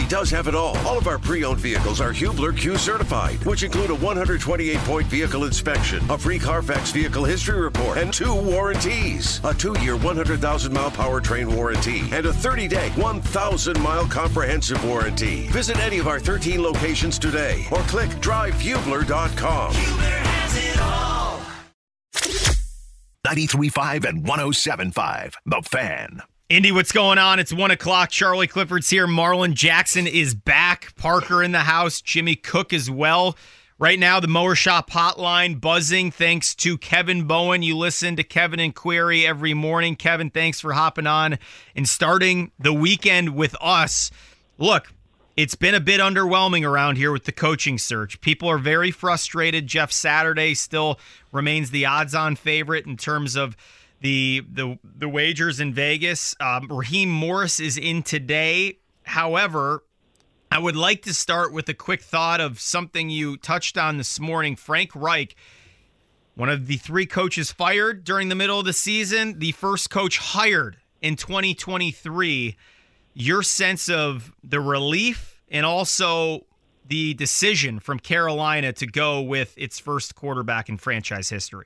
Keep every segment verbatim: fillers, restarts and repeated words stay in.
does have it all. All of our pre-owned vehicles are Hubler Q certified, which include a one hundred twenty-eight point vehicle inspection, a free Carfax vehicle history report, and two warranties. A two-year, one hundred thousand mile powertrain warranty, and a thirty-day, one thousand mile comprehensive warranty. Visit any of our thirteen locations today, or click drive hubler dot com. Hubler has it all. ninety-three point five and one oh seven point five, The Fan. Indy, what's going on? It's one o'clock. Charlie Clifford's here. Marlon Jackson is back. Parker in the house. Jimmy Cook as well. Right now, the Mower Shop hotline buzzing thanks to Kevin Bowen. You listen to Kevin and Query every morning. Kevin, thanks for hopping on and starting the weekend with us. Look, it's been a bit underwhelming around here with the coaching search. People are very frustrated. Jeff Saturday still remains the odds-on favorite in terms of the the the wagers in Vegas. Um, Raheem Morris is in today. However, I would like to start with a quick thought of something you touched on this morning. Frank Reich, one of the three coaches fired during the middle of the season, the first coach hired in twenty twenty-three. Your sense of the relief and also the decision from Carolina to go with its first quarterback in franchise history.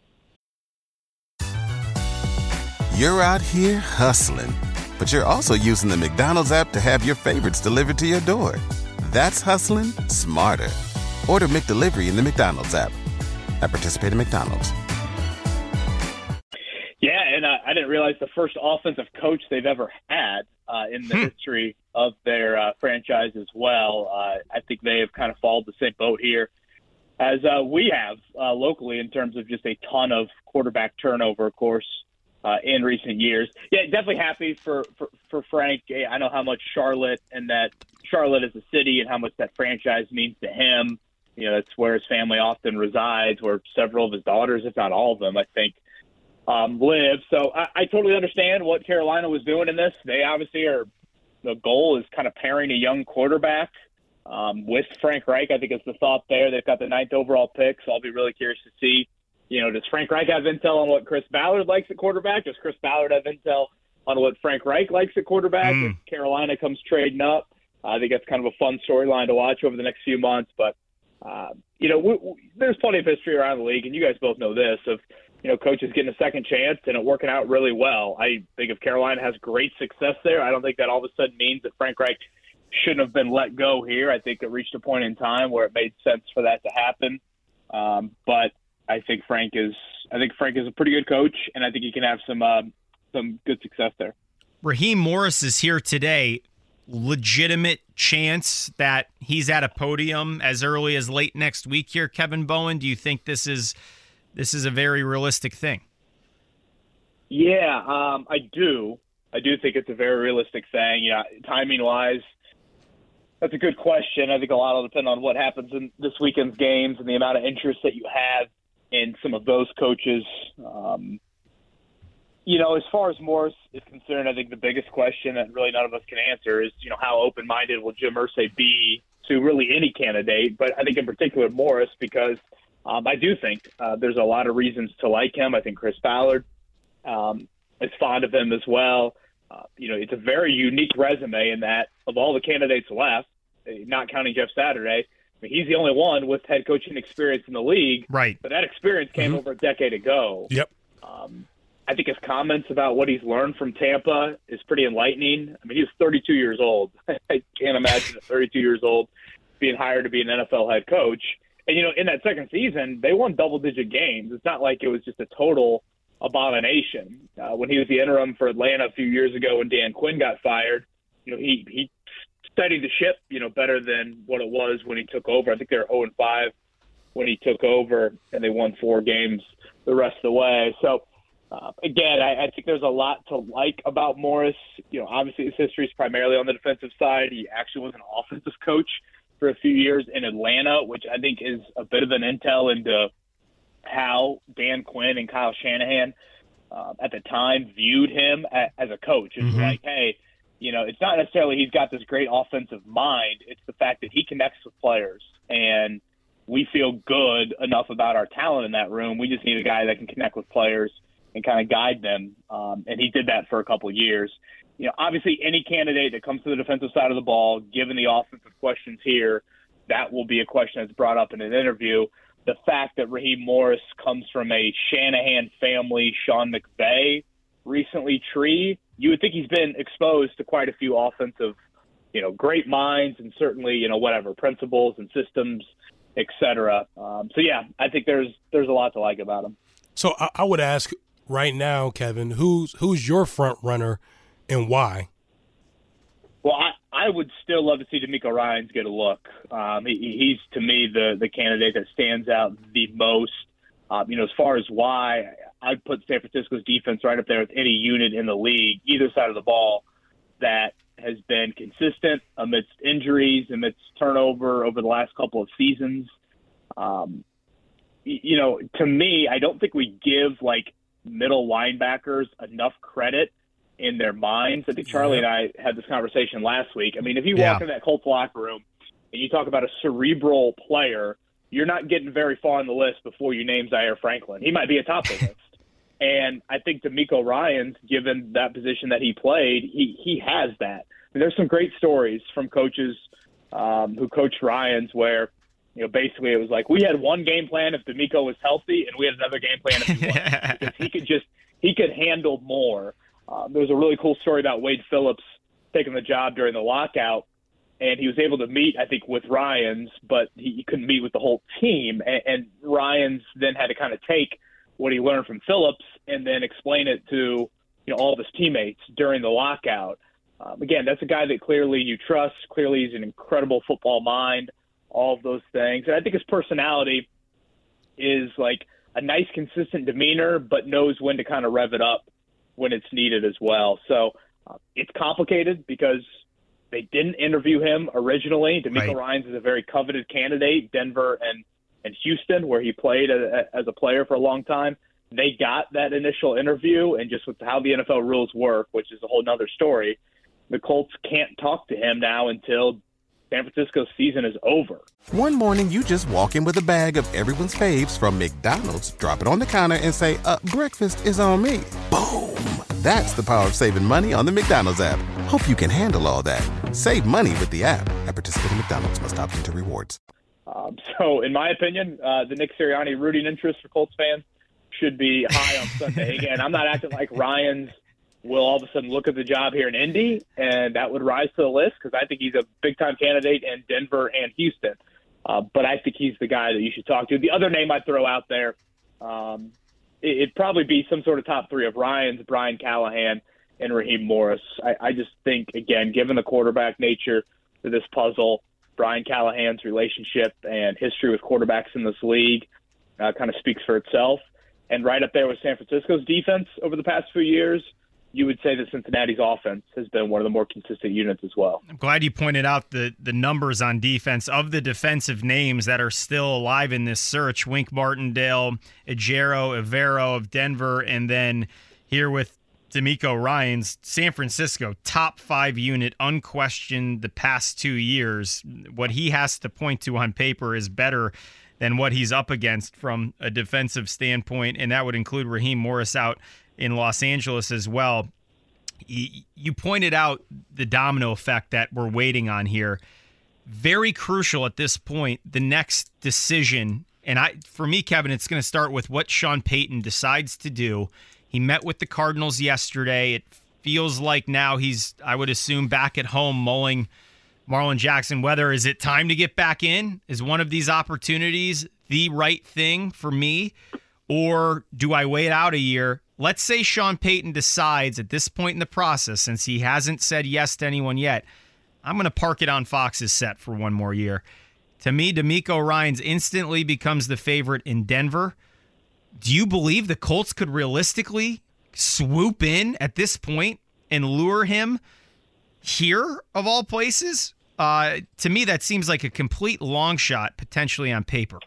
You're out here hustling, but you're also using the McDonald's app to have your favorites delivered to your door. That's hustling smarter. Order McDelivery in the McDonald's app. At participating McDonald's. Yeah, and uh, I didn't realize the first offensive coach they've ever had uh, in the hmm. history of their uh, franchise as well. Uh, I think they have kind of followed the same boat here as uh, we have uh, locally in terms of just a ton of quarterback turnover, of course. Uh, in recent years. Yeah, definitely happy for, for, for Frank. I know how much Charlotte and that Charlotte is a city and how much that franchise means to him. You know, that's where his family often resides, where several of his daughters, if not all of them, I think, um, live. So I, I totally understand what Carolina was doing in this. They obviously are, the goal is kind of pairing a young quarterback um, with Frank Reich. I think it's the thought there. They've got the ninth overall pick, so I'll be really curious to see. You know, does Frank Reich have intel on what Chris Ballard likes at quarterback? Does Chris Ballard have intel on what Frank Reich likes at quarterback? Mm. If Carolina comes trading up, uh, I think that's kind of a fun storyline to watch over the next few months. But, uh, you know, we, we, there's plenty of history around the league, and you guys both know this, of, you know, coaches getting a second chance and it working out really well. I think if Carolina has great success there, I don't think that all of a sudden means that Frank Reich shouldn't have been let go here. I think it reached a point in time where it made sense for that to happen. Um, but I think Frank is. I think Frank is a pretty good coach, and I think he can have some uh, some good success there. Raheem Morris is here today. Legitimate chance that he's at a podium as early as late next week here. Kevin Bowen, do you think this is this is a very realistic thing? Yeah, um, I do. I do think it's a very realistic thing. Yeah, timing wise. That's a good question. I think a lot will depend on what happens in this weekend's games and the amount of interest that you have in some of those coaches. Um, you know, as far as Morris is concerned, I think the biggest question that really none of us can answer is, you know, how open-minded will Jim Irsay be to really any candidate? But I think in particular Morris, because um, I do think uh, there's a lot of reasons to like him. I think Chris Ballard um, is fond of him as well. Uh, you know, it's a very unique resume in that of all the candidates left, not counting Jeff Saturday, I mean, he's the only one with head coaching experience in the league. Right. But that experience came mm-hmm. over a decade ago. Yep. Um, I think his comments about what he's learned from Tampa is pretty enlightening. I mean, he's thirty-two years old. I can't imagine at thirty-two years old being hired to be an N F L head coach. And, you know, in that second season, they won double-digit games. It's not like it was just a total abomination. Uh, when he was the interim for Atlanta a few years ago when Dan Quinn got fired, you know, he, he steadied the ship, you know, better than what it was when he took over. I think they were oh and five when he took over, and they won four games the rest of the way. So, uh, again, I, I think there's a lot to like about Morris. You know, obviously his history is primarily on the defensive side. He actually was an offensive coach for a few years in Atlanta, which I think is a bit of an intel into how Dan Quinn and Kyle Shanahan uh, at the time viewed him a, as a coach. It's mm-hmm. like, hey, you know, it's not necessarily he's got this great offensive mind. It's the fact that he connects with players, and we feel good enough about our talent in that room. We just need a guy that can connect with players and kind of guide them. Um, and he did that for a couple of years. you know, obviously any candidate that comes to the defensive side of the ball, given the offensive questions here, that will be a question that's brought up in an interview. The fact that Raheem Morris comes from a Shanahan family, Sean McVay recently tree, you would think he's been exposed to quite a few offensive, you know, great minds and certainly, you know, whatever, principles and systems, et cetera. Um, so, yeah, I think there's there's a lot to like about him. So I, I would ask right now, Kevin, who's who's your front runner and why? Well, I, I would still love to see DeMeco Ryans get a look. Um, he, he's, to me, the, the candidate that stands out the most. Um, you know, as far as why, I'd put San Francisco's defense right up there with any unit in the league, either side of the ball, that has been consistent amidst injuries, amidst turnover over the last couple of seasons. Um, you know, to me, I don't think we give, like, middle linebackers enough credit in their minds. I think Charlie and I had this conversation last week. I mean, if you Yeah. walk in that Colts locker room and you talk about a cerebral player, you're not getting very far on the list before you name Zaire Franklin. He might be atop the list. And I think DeMeco Ryans, given that position that he played, he, he has that. I mean, there's some great stories from coaches um, who coached Ryans where, you know, basically it was like, we had one game plan if DeMeco was healthy, and we had another game plan if he wasn't. Because he could just, he could handle more. Um, there was a really cool story about Wade Phillips taking the job during the lockout, and he was able to meet, I think, with Ryans, but he, he couldn't meet with the whole team. And, and Ryans then had to kind of take what he learned from Phillips and then explain it to, you know, all of his teammates during the lockout. Um, again, that's a guy that clearly you trust. Clearly he's an incredible football mind, all of those things. And I think his personality is like a nice, consistent demeanor, but knows when to kind of rev it up when it's needed as well. So uh, it's complicated because they didn't interview him originally. DeMeco Right. Ryans is a very coveted candidate, Denver and, and Houston, where he played a, a, as a player for a long time. They got that initial interview, and just with how the N F L rules work, which is a whole nother story, the Colts can't talk to him now until San Francisco's season is over. One morning, you just walk in with a bag of everyone's faves from McDonald's, drop it on the counter, and say, uh, breakfast is on me. Boom! That's the power of saving money on the McDonald's app. Hope you can handle all that. Save money with the app. At participating McDonald's, must opt into rewards. Um, so, in my opinion, uh, the Nick Sirianni rooting interest for Colts fans should be high on Sunday. Again, I'm not acting like Ryans will all of a sudden look at the job here in Indy, and that would rise to the list because I think he's a big-time candidate in Denver and Houston. Uh, but I think he's the guy that you should talk to. The other name I'd throw out there, um, it, it'd probably be some sort of top three of Ryans, Brian Callahan, and Raheem Morris. I, I just think, again, given the quarterback nature to this puzzle, Brian Callahan's relationship and history with quarterbacks in this league uh, kind of speaks for itself. And right up there with San Francisco's defense over the past few years, you would say that Cincinnati's offense has been one of the more consistent units as well. I'm glad you pointed out the the numbers on defense. Of the defensive names that are still alive in this search, Wink Martindale, Ejiro Evero of Denver, and then here with DeMeco Ryans, San Francisco, top five unit, unquestioned the past two years. What he has to point to on paper is better than what he's up against from a defensive standpoint, and that would include Raheem Morris out in Los Angeles as well. You pointed out the domino effect that we're waiting on here. Very crucial at this point, the next decision. And I, for me, Kevin, it's going to start with what Sean Payton decides to do. He met with the Cardinals yesterday. It feels like now he's, I would assume, back at home mulling Marlon Jackson. Whether is it time to get back in? Is one of these opportunities the right thing for me? Or do I wait out a year? Let's say Sean Payton decides at this point in the process, since he hasn't said yes to anyone yet, I'm going to park it on Fox's set for one more year. To me, DeMeco Ryans instantly becomes the favorite in Denver. Do you believe the Colts could realistically swoop in at this point and lure him here, of all places? Uh, to me, that seems like a complete long shot, potentially on paper.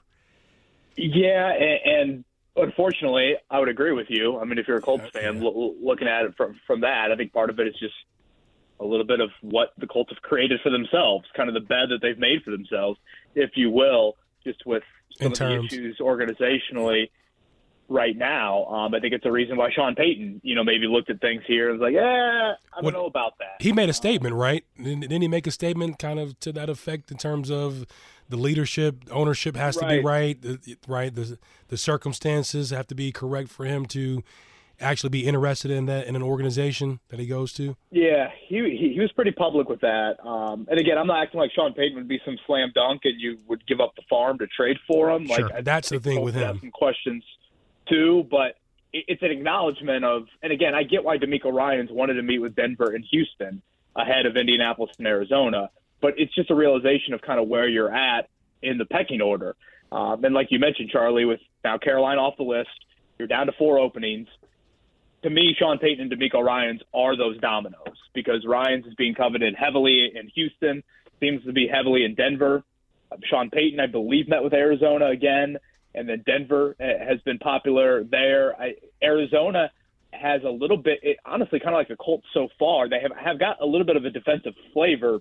Yeah, and, and unfortunately, I would agree with you. I mean, if you're a Colts fan, lo- looking at it from from that, I think part of it is just a little bit of what the Colts have created for themselves, kind of the bed that they've made for themselves, if you will, just with some In of terms. the issues organizationally. right now. Um, I think it's a reason why Sean Payton, you know, maybe looked at things here and was like, yeah, I don't What- know about that. He made a statement, right? Didn't, didn't he make a statement kind of to that effect in terms of the leadership, ownership has to be right, the, right? The the circumstances have to be correct for him to actually be interested in that in an organization that he goes to. Yeah, he, he he was pretty public with that. Um, and again, I'm not acting like Sean Payton would be some slam dunk and you would give up the farm to trade for him. Sure, Like I that's the think thing Colts with have him. Some questions too, but it, it's an acknowledgement of. And again, I get why DeMeco Ryans wanted to meet with Denver and Houston ahead of Indianapolis and Arizona, but it's just a realization of kind of where you're at in the pecking order. Um, and like you mentioned, Charlie, with now Carolina off the list, you're down to four openings. To me, Sean Payton and DeMeco Ryans are those dominoes because Ryans is being coveted heavily in Houston, seems to be heavily in Denver. Uh, Sean Payton, I believe, met with Arizona again, and then Denver uh, has been popular there. I, Arizona has a little bit, it, honestly, kind of like the Colts so far. They have, have got a little bit of a defensive flavor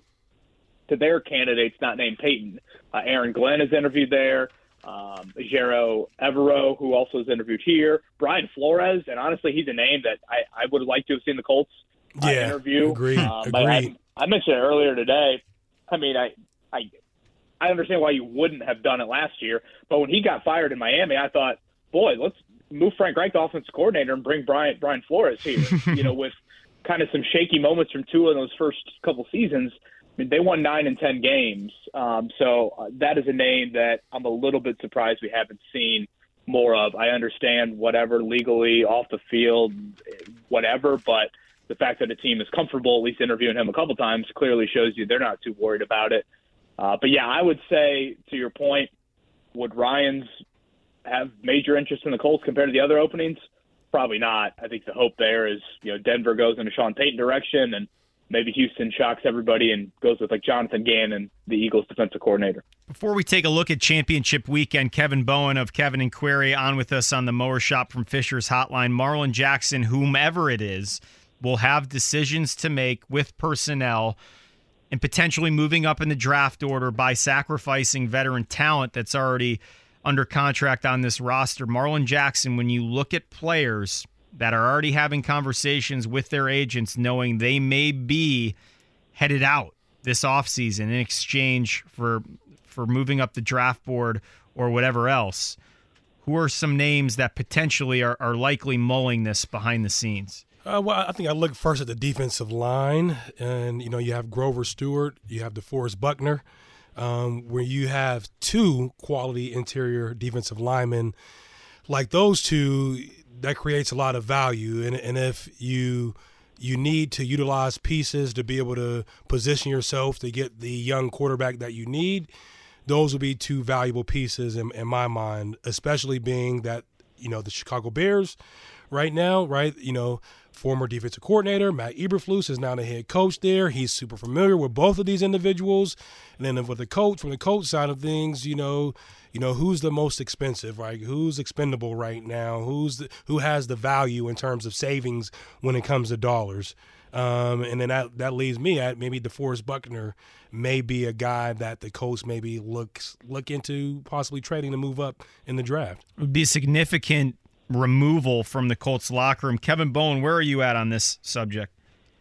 to their candidates not named Payton. Uh, Aaron Glenn is interviewed there. Um, Jero Evero, who also is interviewed here, Brian Flores, and honestly, he's a name that I, I would like to have seen the Colts uh, Yeah, interview. agreed, Um, agreed. I, I mentioned it earlier today. I mean, I, I, I understand why you wouldn't have done it last year, but when he got fired in Miami, I thought, boy, let's move Frank Reich to offensive coordinator and bring Brian Brian Flores here. You know, with kind of some shaky moments from two of those first couple seasons. I mean, they won nine and ten games, um, so uh, that is a name that I'm a little bit surprised we haven't seen more of. I understand whatever legally off the field, whatever, but the fact that a team is comfortable at least interviewing him a couple times clearly shows you they're not too worried about it. Uh, but yeah, I would say to your point, would Ryans have major interest in the Colts compared to the other openings? Probably not. I think the hope there is, you know, Denver goes in a Sean Payton direction and maybe Houston shocks everybody and goes with like Jonathan Gannon, the Eagles defensive coordinator. Before we take a look at championship weekend, Kevin Bowen of Kevin and Query on with us on the Mower Shop from Fisher's Hotline. Marlon Jackson, whomever it is, will have decisions to make with personnel and potentially moving up in the draft order by sacrificing veteran talent that's already under contract on this roster. Marlon Jackson, when you look at players that are already having conversations with their agents knowing they may be headed out this offseason in exchange for for moving up the draft board or whatever else, who are some names that potentially are, are likely mulling this behind the scenes? Uh, well, I think I look first at the defensive line, and you know you have Grover Stewart, you have DeForest Buckner, um, where you have two quality interior defensive linemen like those two. That creates a lot of value, and and if you you need to utilize pieces to be able to position yourself to get the young quarterback that you need, those will be two valuable pieces in, in my mind, especially being that, you know, the Chicago Bears right now, right, you know, former defensive coordinator Matt Eberflus is now the head coach there. He's super familiar with both of these individuals. And then with the coach, from the coach side of things, you know, you know, who's the most expensive, right? Who's expendable right now? Who's the, who has the value in terms of savings when it comes to dollars? Um, and then that, that leaves me at maybe DeForest Buckner may be a guy that the coach maybe looks look into possibly trading to move up in the draft. It would be a significant removal from the Colts locker room. Kevin Bowen, where are you at on this subject?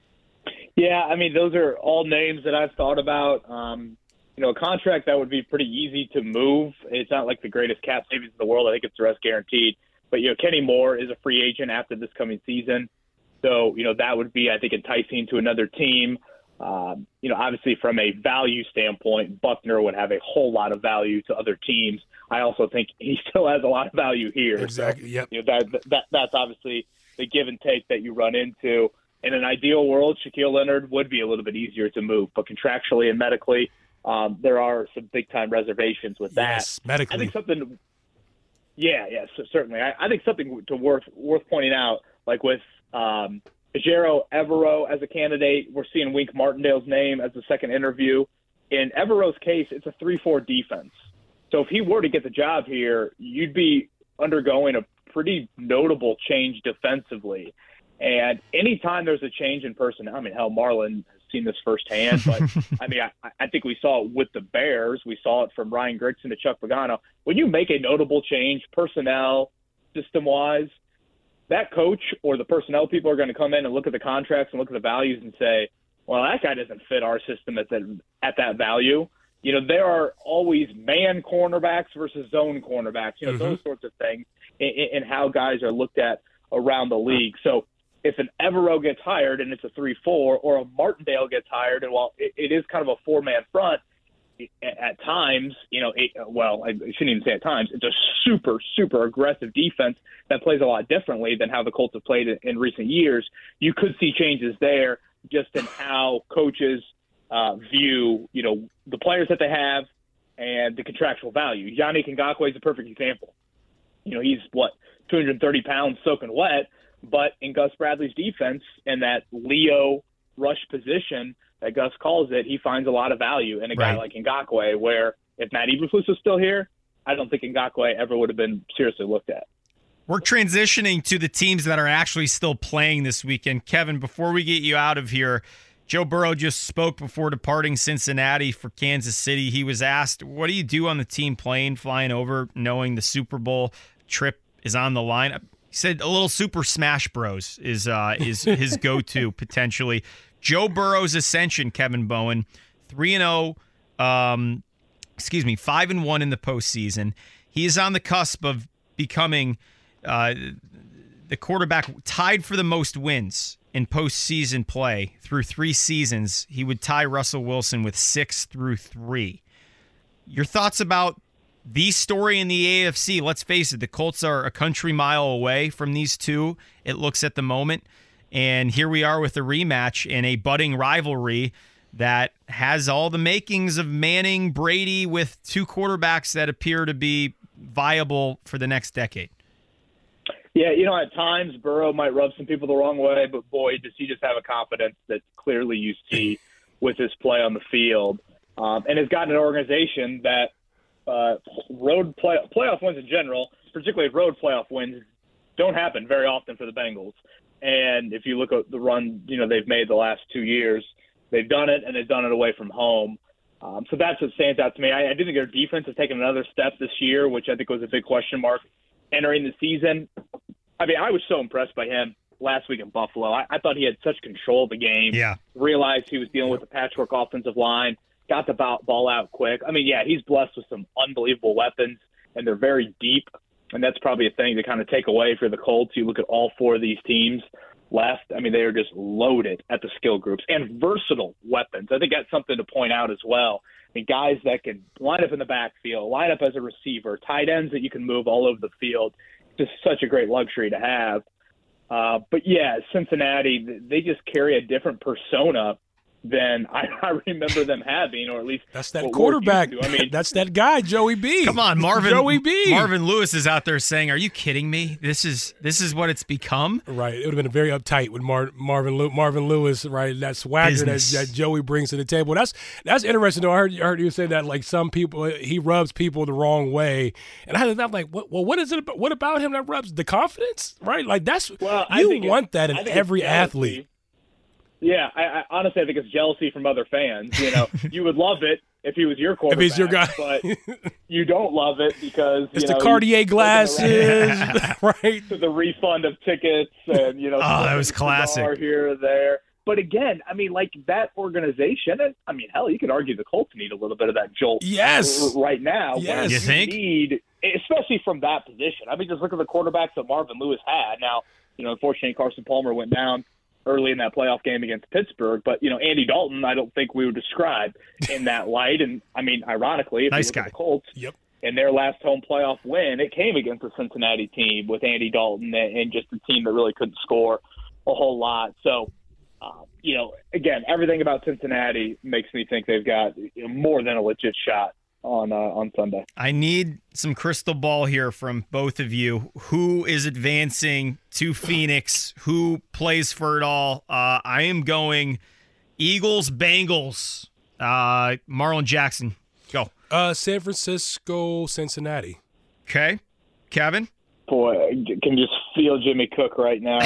Yeah, I mean, those are all names that I've thought about. Um, you know, a contract that would be pretty easy to move. It's not like the greatest cap savings in the world. I think it's the rest guaranteed. But, you know, Kenny Moore is a free agent after this coming season. So, you know, that would be, I think, enticing to another team. Um, you know, obviously from a value standpoint, Buckner would have a whole lot of value to other teams. I also think he still has a lot of value here. Exactly. So, yep. You know, that, that that's obviously the give and take that you run into. In an ideal world, Shaquille Leonard would be a little bit easier to move, but contractually and medically, um, there are some big time reservations with that. Yes, medically. I think something. Yeah, yes, yeah, so certainly. I, I think something to worth worth pointing out, like with um, Jero Evero as a candidate, we're seeing Wink Martindale's name as the second interview. In Evero's case, it's a three four defense. So if he were to get the job here, you'd be undergoing a pretty notable change defensively. And anytime there's a change in personnel, I mean, hell, Marlon has seen this firsthand, but I mean, I, I think we saw it with the Bears. We saw it from Ryan Grigson to Chuck Pagano. When you make a notable change, personnel, system-wise, that coach or the personnel people are going to come in and look at the contracts and look at the values and say, well, that guy doesn't fit our system at that, at that value. You know, there are always man cornerbacks versus zone cornerbacks, you know, mm-hmm. those sorts of things in how guys are looked at around the league. So if an Evero gets hired and it's a three four, or a Martindale gets hired, and while it, it is kind of a four-man front, at times, you know, it, well, I shouldn't even say at times, it's a super, super aggressive defense that plays a lot differently than how the Colts have played in, in recent years. You could see changes there just in how coaches uh, view, you know, the players that they have and the contractual value. Yannick Ngakoue is a perfect example. You know, he's, what, two hundred thirty pounds soaking wet, but in Gus Bradley's defense and that Leo rush position that Gus calls it, he finds a lot of value in a guy right. like Ngakoue, where if Matt Eberflus was still here, I don't think Ngakoue ever would have been seriously looked at. We're transitioning to the teams that are actually still playing this weekend. Kevin, before we get you out of here, Joe Burrow just spoke before departing Cincinnati for Kansas City. He was asked, what do you do on the team plane flying over, knowing the Super Bowl trip is on the line? He said a little Super Smash Bros. is uh, is his go-to potentially. Joe Burrow's ascension, Kevin Bowen, three and oh, um, excuse me, five and one in the postseason. He is on the cusp of becoming uh, the quarterback tied for the most wins in postseason play through three seasons. He would tie Russell Wilson with six through three. Your thoughts about the story in the A F C? Let's face it, the Colts are a country mile away from these two, it looks at the moment. And here we are with a rematch in a budding rivalry that has all the makings of Manning, Brady, with two quarterbacks that appear to be viable for the next decade. Yeah, you know, at times Burrow might rub some people the wrong way, but boy, does he just have a confidence that clearly you see with his play on the field. Um, and has gotten an organization that uh, road play, playoff wins in general, particularly road playoff wins, don't happen very often for the Bengals. And if you look at the run, you know, they've made the last two years, they've done it, and they've done it away from home. Um, so that's what stands out to me. I, I do think their defense has taken another step this year, which I think was a big question mark entering the season. I mean, I was so impressed by him last week in Buffalo. I, I thought he had such control of the game. Yeah. Realized he was dealing with a patchwork offensive line, got the ball out quick. I mean, yeah, he's blessed with some unbelievable weapons, and they're very deep. And that's probably a thing to kind of take away for the Colts. You look at all four of these teams left. I mean, they are just loaded at the skill groups and versatile weapons. I think that's something to point out as well. I mean, guys that can line up in the backfield, line up as a receiver, tight ends that you can move all over the field. Just such a great luxury to have. Uh, but, yeah, Cincinnati, they just carry a different persona than I, I remember them having, or at least that's that quarterback. I mean, that's that guy, Joey B. Come on, Marvin. Joey B. Marvin Lewis is out there saying, "Are you kidding me? This is this is what it's become." Right. It would have been very uptight with Mar- Marvin Lew- Marvin Lewis. Right. That swagger that, that Joey brings to the table. That's that's interesting. Though I heard I heard you say that like some people he rubs people the wrong way, and I was like, what, well, what is it? About, what about him that rubs the confidence? Right. Like that's well, you want that in every athlete. Yeah, I, I honestly I think it's jealousy from other fans. You know, you would love it if he was your quarterback, if he's your guy, but you don't love it because it's you the know, Cartier glasses, right? To the refund of tickets and you know, oh, that was classic here or there. But again, I mean, like that organization, and I mean, hell, you could argue the Colts need a little bit of that jolt. Yes, right now. Yes, you think? Need, especially from that position. I mean, just look at the quarterbacks that Marvin Lewis had. Now, you know, unfortunately, Carson Palmer went down early in that playoff game against Pittsburgh. But, you know, Andy Dalton, I don't think we would describe in that light. And, I mean, ironically, if nice you look guy. at the Colts, yep. in their last home playoff win, it came against the Cincinnati team with Andy Dalton and just a team that really couldn't score a whole lot. So, uh, you know, again, everything about Cincinnati makes me think they've got you know, more than a legit shot on uh, on Sunday. I need some crystal ball here from both of you. Who is advancing to Phoenix? Who plays for it all? Uh, I am going Eagles, Bengals. Uh, Marlon Jackson, go. Uh, San Francisco, Cincinnati. Okay. Kevin? Boy, I can just feel Jimmy Cook right now.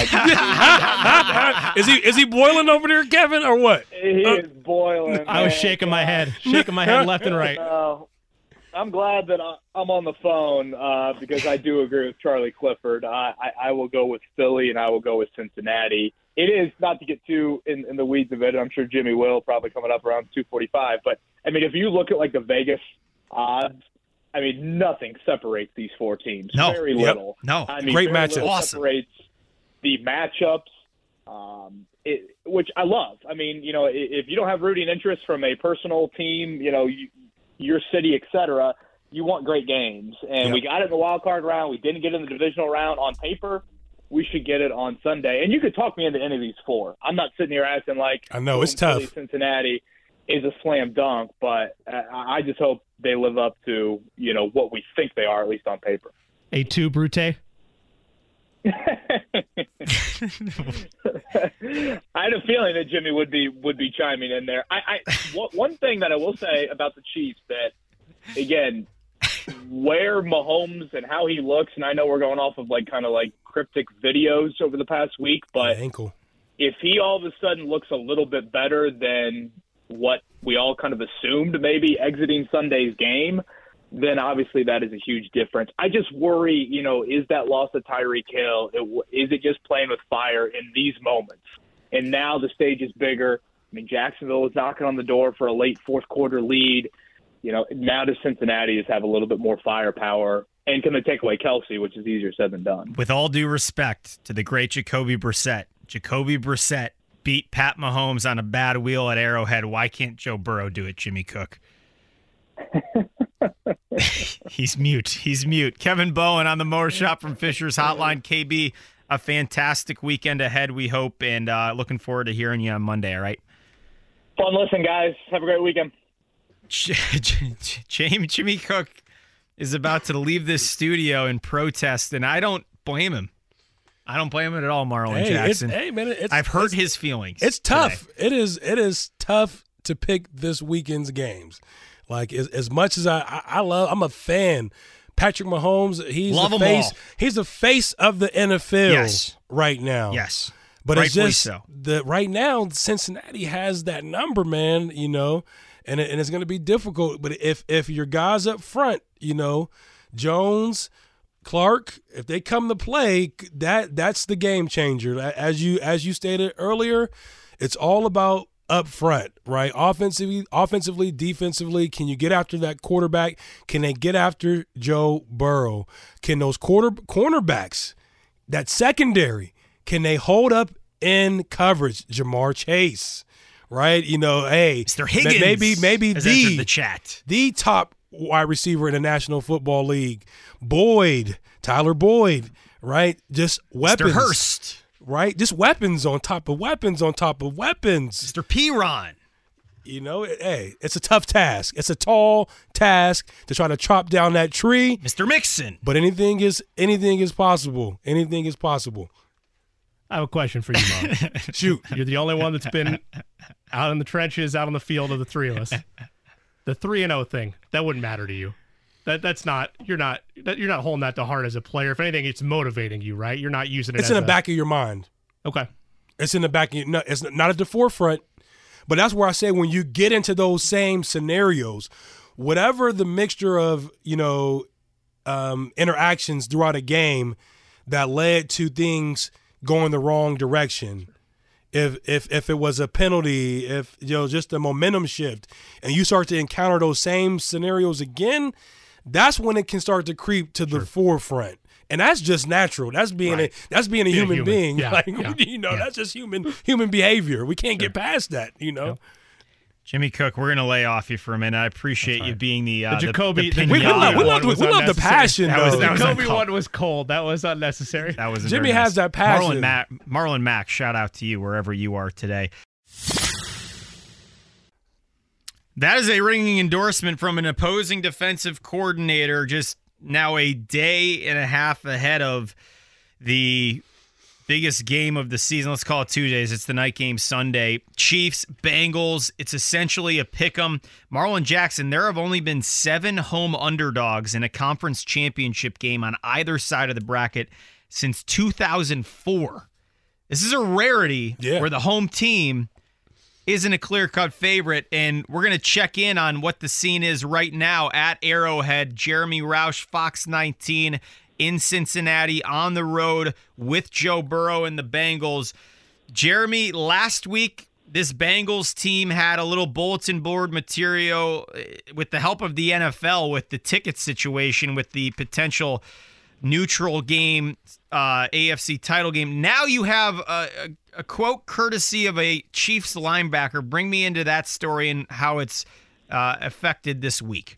is he is he boiling over there, Kevin, or what? He uh, is boiling. I was man. shaking my head, shaking my head left and right. Uh, I'm glad that I'm on the phone uh, because I do agree with Charlie Clifford. I, I, I will go with Philly, and I will go with Cincinnati. It is, not to get too in, in the weeds of it, I'm sure Jimmy will, probably coming up around two forty-five. But, I mean, if you look at, like, the Vegas odds, I mean, nothing separates these four teams. No. Very Yep. little. No. I mean, Great very matchup. little Awesome. separates the matchups, um, it, which I love. I mean, you know, if you don't have rooting interest from a personal team, you know, you, your city, et cetera, you want great games. And Yep. we got it in the wild card round. We didn't get in the divisional round on paper. We should get it on Sunday. And you could talk me into any of these four. I'm not sitting here acting like I know, it's Philly, tough. Cincinnati is a slam dunk, but I I just hope they live up to, you know, what we think they are, at least on paper. A two, Brute? I had a feeling that Jimmy would be would be chiming in there. I, I one thing that I will say about the Chiefs that, again, where Mahomes and how he looks, and I know we're going off of like kind of like cryptic videos over the past week, but ankle. if he all of a sudden looks a little bit better than what we all kind of assumed maybe exiting Sunday's game, then obviously that is a huge difference. I just worry, you know, is that loss of Tyreek Hill, it, is it just playing with fire in these moments? And now the stage is bigger. I mean, Jacksonville is knocking on the door for a late fourth quarter lead. You know, now does Cincinnati just have a little bit more firepower? And can they take away Kelsey, which is easier said than done? With all due respect to the great Jacoby Brissett, Jacoby Brissett beat Pat Mahomes on a bad wheel at Arrowhead. Why can't Joe Burrow do it, Jimmy Cook? He's mute. He's mute. Kevin Bowen on the Mower Shop from Fisher's Hotline. K B, a fantastic weekend ahead, we hope, and uh, looking forward to hearing you on Monday, all right? Fun listen, guys. Have a great weekend. Jamie Jimmy Cook is about to leave this studio in protest, and I don't blame him. I don't blame him at all, Marlon Hey, Jackson. It's, hey, man, it's, I've hurt it's, his feelings. It's tough. today. It is. It is tough to pick this weekend's games. Like as, as much as I, I, I love, I'm a fan. Patrick Mahomes, he's Love the 'em face. all. He's the face of the N F L Yes. right now. Yes. But it's Rightfully just so. the right now Cincinnati has that number, man. You know, and it, and it's going to be difficult. But if if your guys up front, you know, Jones, Clark, if they come to play, that that's the game changer. As you as you stated earlier, it's all about up front, right? Offensively, offensively, defensively. Can you get after that quarterback? Can they get after Joe Burrow? Can those quarter cornerbacks, that secondary, can they hold up in coverage? Jamar Chase, right? You know, hey, Mister Higgins maybe maybe has the entered the chat. the top wide receiver in the National Football League, Boyd, Tyler Boyd, right? Just weapons, Mister Hurst. right? Just weapons on top of weapons on top of weapons. Mister Piron. You know, it- hey, it's a tough task. It's a tall task to try to chop down that tree, Mister Mixon. but anything is anything is possible. Anything is possible. I have a question for you, Mom. Shoot. You're the only one that's been out in the trenches, out on the field of the three of us. The three and oh thing, that wouldn't matter to you. That that's not you're not that you're not holding that to heart as a player. If anything, it's motivating you, right? You're not using it. It's as in the a- back of your mind. Okay. It's in the back of your, no, it's not at the forefront, but that's where I say when you get into those same scenarios, whatever the mixture of, you know, um, interactions throughout a game that led to things going the wrong direction. If if if it was a penalty, if you know just a momentum shift, and you start to encounter those same scenarios again, that's when it can start to creep to the forefront. And that's just natural. That's being Right. a that's being a Being a human, human. being. Yeah, Like yeah, you know, yeah. that's just human human behavior. We can't get past that. You know, Jimmy Cook, we're going to lay off you for a minute. I appreciate you being the uh, The Jacoby- the, the the we, we Pinata love we one love the, was we love the unnecessary. passion. That was- though. that was The Kobe uncalled. one was cold. That was unnecessary. That was Jimmy has that passion. Marlon Mack, Marlon Mack, shout out to you wherever you are today. That is a ringing endorsement from an opposing defensive coordinator, just now a day and a half ahead of the biggest game of the season. Let's call it two days. It's the night game Sunday. Chiefs, Bengals. It's essentially a pick'em. Marlon Jackson, there have only been seven home underdogs in a conference championship game on either side of the bracket since two thousand four. This is a rarity Yeah. where the home team isn't a clear-cut favorite, and we're going to check in on what the scene is right now at Arrowhead. Jeremy Roush, Fox nineteen in Cincinnati on the road with Joe Burrow and the Bengals. Jeremy, last week, this Bengals team had a little bulletin board material with the help of the N F L with the ticket situation, with the potential neutral game, uh, A F C title game. Now you have a, a, a quote courtesy of a Chiefs linebacker. Bring me into that story and how it's uh, affected this week.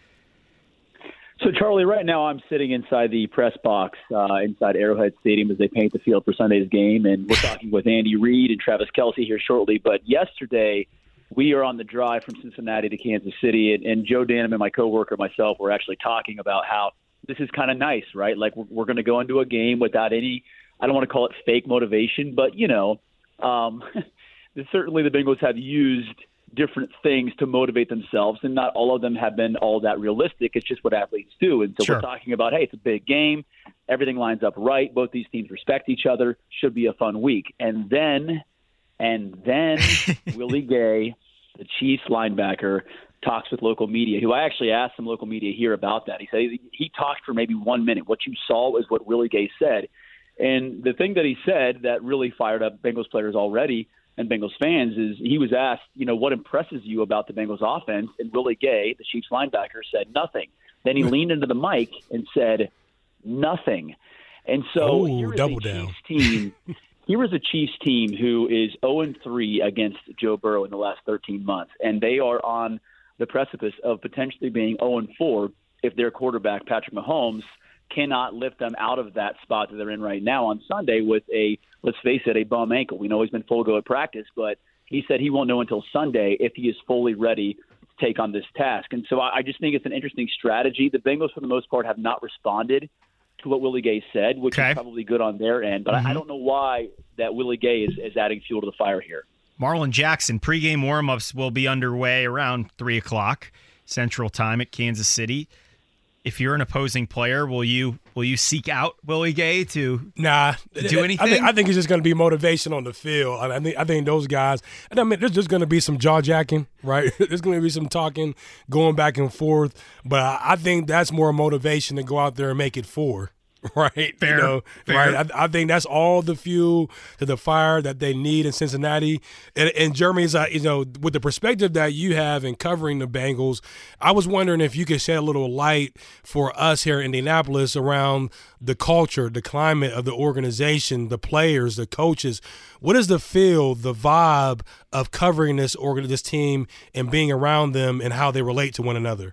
So, Charlie, right now I'm sitting inside the press box uh, inside Arrowhead Stadium as they paint the field for Sunday's game, and we're talking with Andy Reid and Travis Kelce here shortly. But yesterday, we are on the drive from Cincinnati to Kansas City, and, and Joe Danham and my coworker, myself, were actually talking about how this is kind of nice, right? Like, we're, we're going to go into a game without any, I don't want to call it fake motivation, but, you know, um, certainly the Bengals have used different things to motivate themselves, and not all of them have been all that realistic. It's just what athletes do. And so Sure. we're talking about, hey, it's a big game. Everything lines up right. Both these teams respect each other. Should be a fun week. And then, and then Willie Gay, the Chiefs linebacker, talks with local media, who I actually asked some local media here about that. He said he talked for maybe one minute. What you saw was what Willie Gay said. And the thing that he said that really fired up Bengals players already and Bengals fans is he was asked, you know, what impresses you about the Bengals offense? And Willie Gay, the Chiefs linebacker, said nothing. Then he leaned into the mic and said nothing. And so Ooh, here is double a down. Chiefs team. Here is a Chiefs team who is oh and three against Joe Burrow in the last thirteen months, and they are on the precipice of potentially being oh and four if their quarterback, Patrick Mahomes, cannot lift them out of that spot that they're in right now on Sunday with a, let's face it, a bum ankle. We know he's been full go at practice, but he said he won't know until Sunday if he is fully ready to take on this task. And so I, I just think it's an interesting strategy. The Bengals, for the most part, have not responded to what Willie Gay said, which Okay. is probably good on their end. But Mm-hmm. I, I don't know why that Willie Gay is, is adding fuel to the fire here. Marlon Jackson, pregame warmups will be underway around three o'clock Central Time at Kansas City. If you're an opposing player, will you will you seek out Willie Gay to Nah, do anything? I think, I think it's just going to be motivation on the field. I I think I think those guys. And I mean, there's just going to be some jaw jacking, right? There's going to be some talking, going back and forth. But I, I think that's more motivation to go out there and make it four. Right, Fair, you know, fair. right. I, I think that's all the fuel to the fire that they need in Cincinnati. And, and Jeremy's, uh, you know, with the perspective that you have in covering the Bengals, I was wondering if you could shed a little light for us here in Indianapolis around the culture, the climate of the organization, the players, the coaches. What is the feel, the vibe of covering this organ, this team, and being around them, and how they relate to one another?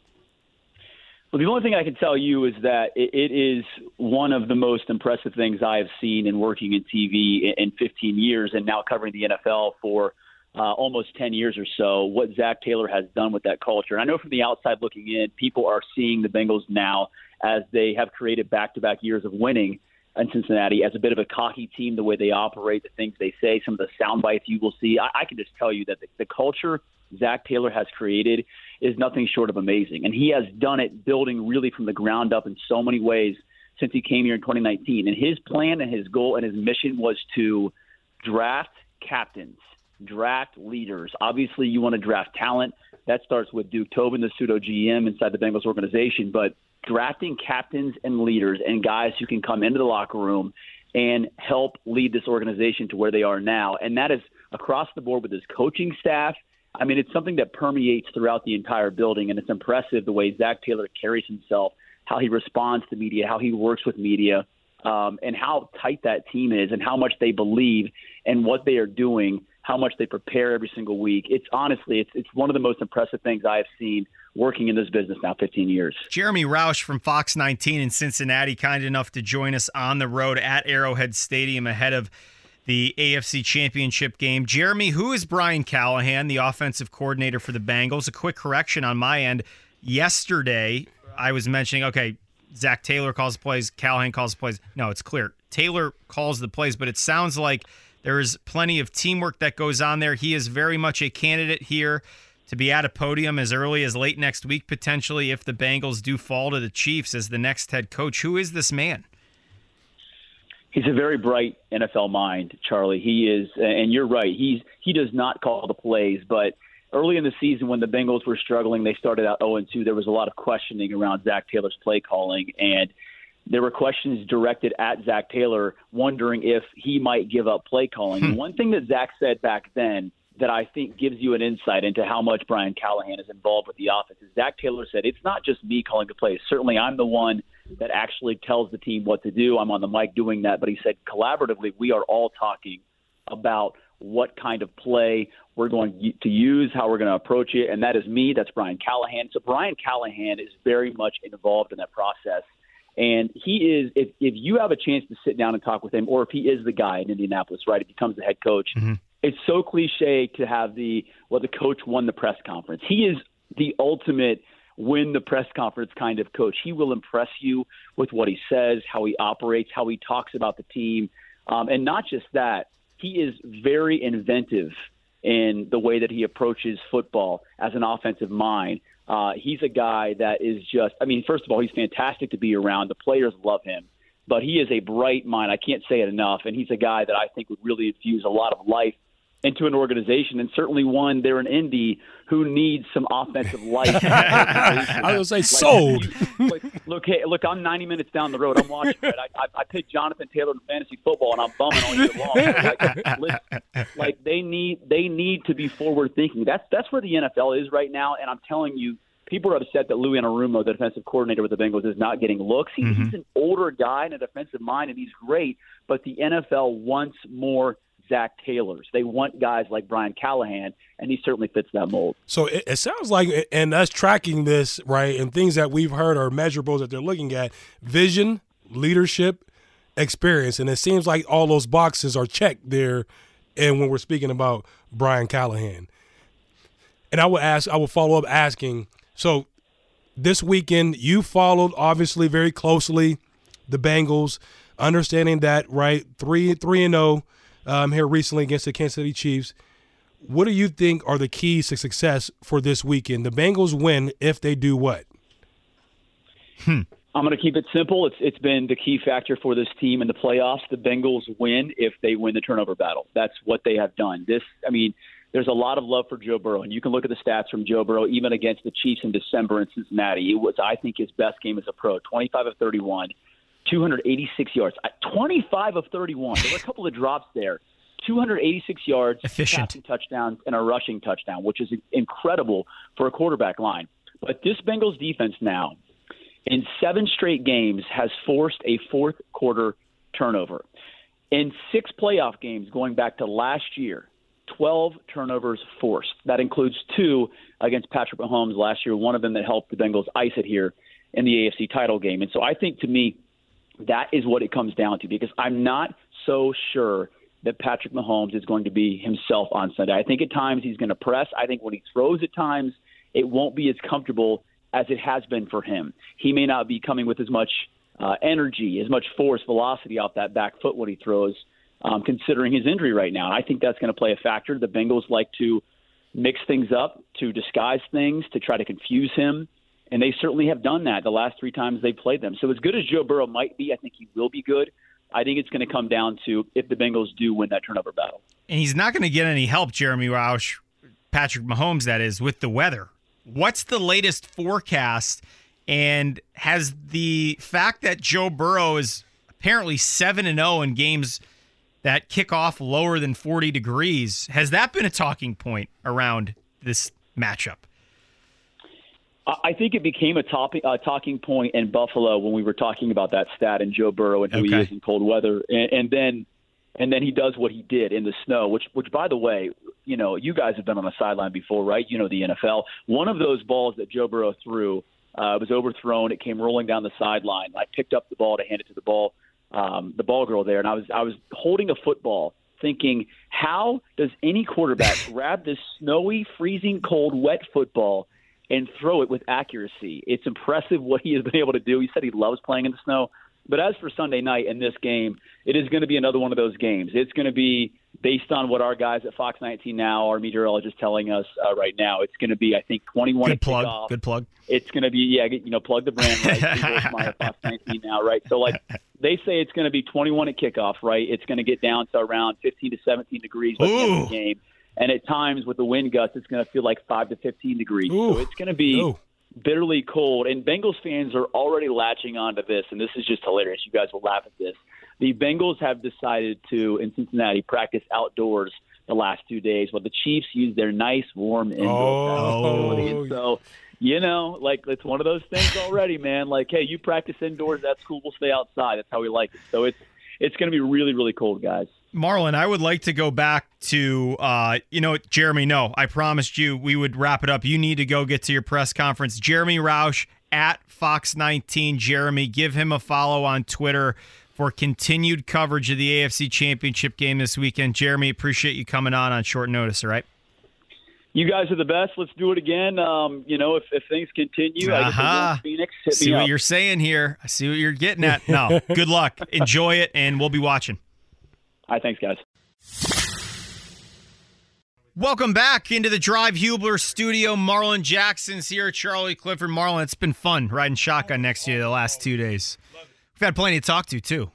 Well, the only thing I can tell you is that it, it is one of the most impressive things I have seen in working in T V in, in fifteen years and now covering the N F L for uh, almost ten years or so, what Zach Taylor has done with that culture. And I know from the outside looking in, people are seeing the Bengals now as they have created back-to-back years of winning in Cincinnati as a bit of a cocky team, the way they operate, the things they say, some of the sound bites you will see. I, I can just tell you that the, the culture Zach Taylor has created is nothing short of amazing. And he has done it building really from the ground up in so many ways since he came here in twenty nineteen. And his plan and his goal and his mission was to draft captains, draft leaders. Obviously, you want to draft talent. That starts with Duke Tobin, the pseudo G M inside the Bengals organization. But drafting captains and leaders and guys who can come into the locker room and help lead this organization to where they are now. And that is across the board with his coaching staff. I mean, it's something that permeates throughout the entire building, and it's impressive the way Zach Taylor carries himself, how he responds to media, how he works with media, um, and how tight that team is and how much they believe in what they are doing, how much they prepare every single week. It's honestly, it's it's one of the most impressive things I have seen working in this business now fifteen years. Jeremy Roush from Fox nineteen in Cincinnati, kind enough to join us on the road at Arrowhead Stadium ahead of the A F C Championship game. Jeremy, who is Brian Callahan, the offensive coordinator for the Bengals? A quick correction on my end. Yesterday, I was mentioning, okay, Zach Taylor calls the plays, Callahan calls the plays. No, it's clear. Taylor calls the plays, but it sounds like there is plenty of teamwork that goes on there. He is very much a candidate here to be at a podium as early as late next week, potentially, if the Bengals do fall to the Chiefs as the next head coach. Who is this man? He's a very bright N F L mind, Charlie. He is, and you're right. He's he does not call the plays, but early in the season when the Bengals were struggling, they started out oh and two. There was a lot of questioning around Zach Taylor's play calling, and there were questions directed at Zach Taylor, wondering if he might give up play calling. And one thing that Zach said back then that I think gives you an insight into how much Brian Callahan is involved with the offense is Zach Taylor said, it's not just me calling the plays. Certainly I'm the one that actually tells the team what to do. I'm on the mic doing that. But he said collaboratively, we are all talking about what kind of play we're going to use, how we're going to approach it. And that is me. That's Brian Callahan. So Brian Callahan is very much involved in that process. And he is, if, if you have a chance to sit down and talk with him, or if he is the guy in Indianapolis, right, if he becomes the head coach, mm-hmm. It's so cliche to have the, well, the coach won the press conference. He is the ultimate win the press conference kind of coach. He will impress you with what he says, how he operates, how he talks about the team. Um, and not just that, he is very inventive in the way that he approaches football as an offensive mind. Uh, he's a guy that is just, I mean, first of all, he's fantastic to be around. The players love him, but he is a bright mind. I can't say it enough. And he's a guy that I think would really infuse a lot of life into an organization, and certainly one there in Indy who needs some offensive life. I was like, sold. Like, look, hey, look, I'm ninety minutes down the road. I'm watching it. I, I, I picked Jonathan Taylor in fantasy football, and I'm bumming all year long. Like, listen, like they need, they need to be forward thinking. That's that's where the N F L is right now. And I'm telling you, people are upset that Louis Anarumo, the defensive coordinator with the Bengals, is not getting looks. He, mm-hmm. He's an older guy and a defensive mind, and he's great. But the N F L wants more Zach Taylors. They want guys like Brian Callahan, and he certainly fits that mold. So it, it sounds like, and us tracking this, right, and things that we've heard are measurables that they're looking at, vision, leadership, experience, and it seems like all those boxes are checked there. And when we're speaking about Brian Callahan, and I will ask, I will follow up asking, so this weekend you followed obviously very closely the Bengals, understanding that, right, three three and zero. Um, here recently against the Kansas City Chiefs. What do you think are the keys to success for this weekend? The Bengals win if they do what? Hmm. I'm going to keep it simple. It's It's been the key factor for this team in the playoffs. The Bengals win if they win the turnover battle. That's what they have done. This, I mean, there's a lot of love for Joe Burrow, and you can look at the stats from Joe Burrow, even against the Chiefs in December in Cincinnati. It was, I think, his best game as a pro, twenty-five of thirty-one. two hundred eighty-six yards, twenty-five of thirty-one. There were a couple of drops there. two hundred eighty-six yards, efficient passing touchdowns, and a rushing touchdown, which is incredible for a quarterback line. But this Bengals defense now, in seven straight games, has forced a fourth quarter turnover. In six playoff games going back to last year, twelve turnovers forced. That includes two against Patrick Mahomes last year, one of them that helped the Bengals ice it here in the A F C title game. And so I think, to me, that is what it comes down to, because I'm not so sure that Patrick Mahomes is going to be himself on Sunday. I think at times he's going to press. I think when he throws at times, it won't be as comfortable as it has been for him. He may not be coming with as much uh, energy, as much force, velocity off that back foot when he throws, um, considering his injury right now. I think that's going to play a factor. The Bengals like to mix things up, to disguise things, to try to confuse him. And they certainly have done that the last three times they played them. So as good as Joe Burrow might be, I think he will be good. I think it's going to come down to if the Bengals do win that turnover battle. And he's not going to get any help, Jeremy Roush, Patrick Mahomes, that is, with the weather. What's the latest forecast? And has the fact that Joe Burrow is apparently seven and oh in games that kick off lower than forty degrees, has that been a talking point around this matchup? I think it became a topic, uh, talking point in Buffalo when we were talking about that stat and Joe Burrow and who okay. he is in cold weather, and, and then and then he does what he did in the snow. Which, which by the way, you know, you guys have been on the sideline before, right? You know the N F L. One of those balls that Joe Burrow threw uh, was overthrown. It came rolling down the sideline. I picked up the ball to hand it to the ball, um, the ball girl there, and I was I was holding a football, thinking, how does any quarterback grab this snowy, freezing cold, wet football and throw it with accuracy? It's impressive what he has been able to do. He said he loves playing in the snow. But as for Sunday night in this game, it is going to be another one of those games. It's going to be based on what our guys at Fox nineteen Now, our meteorologist, telling us uh, right now. It's going to be, I think, twenty-one Good plug. Kickoff. Good plug. It's going to be, yeah, you know, plug the brand, right? Fox nineteen Now, right? So, like, they say it's going to be twenty-one at kickoff, right? It's going to get down to around fifteen to seventeen degrees by the end of the game. And at times with the wind gusts, it's going to feel like five to fifteen degrees. Ooh. So it's going to be no. bitterly cold. And Bengals fans are already latching onto this, and this is just hilarious. You guys will laugh at this. The Bengals have decided to, in Cincinnati, practice outdoors the last two days, while the Chiefs use their nice, warm indoor oh. facility. And so, you know, like it's one of those things already, man. Like, hey, you practice indoors, that's cool. We'll stay outside. That's how we like it. So it's it's going to be really, really cold, guys. Marlon, I would like to go back to, uh, you know, Jeremy, no, I promised you we would wrap it up. You need to go get to your press conference. Jeremy Rausch at Fox nineteen. Jeremy, give him a follow on Twitter for continued coverage of the A F C Championship game this weekend. Jeremy, appreciate you coming on on short notice, all right? You guys are the best. Let's do it again. Um, you know, if, if things continue, I uh-huh. guess Phoenix, hit see me what up. you're saying here. I see what you're getting at. No, good luck. Enjoy it, and we'll be watching. All right, thanks, guys. Welcome back into the Drive Hubler studio. Marlon Jackson's here. Charlie Clifford. Marlon, it's been fun riding shotgun next to you the last two days. We've had plenty to talk to, too.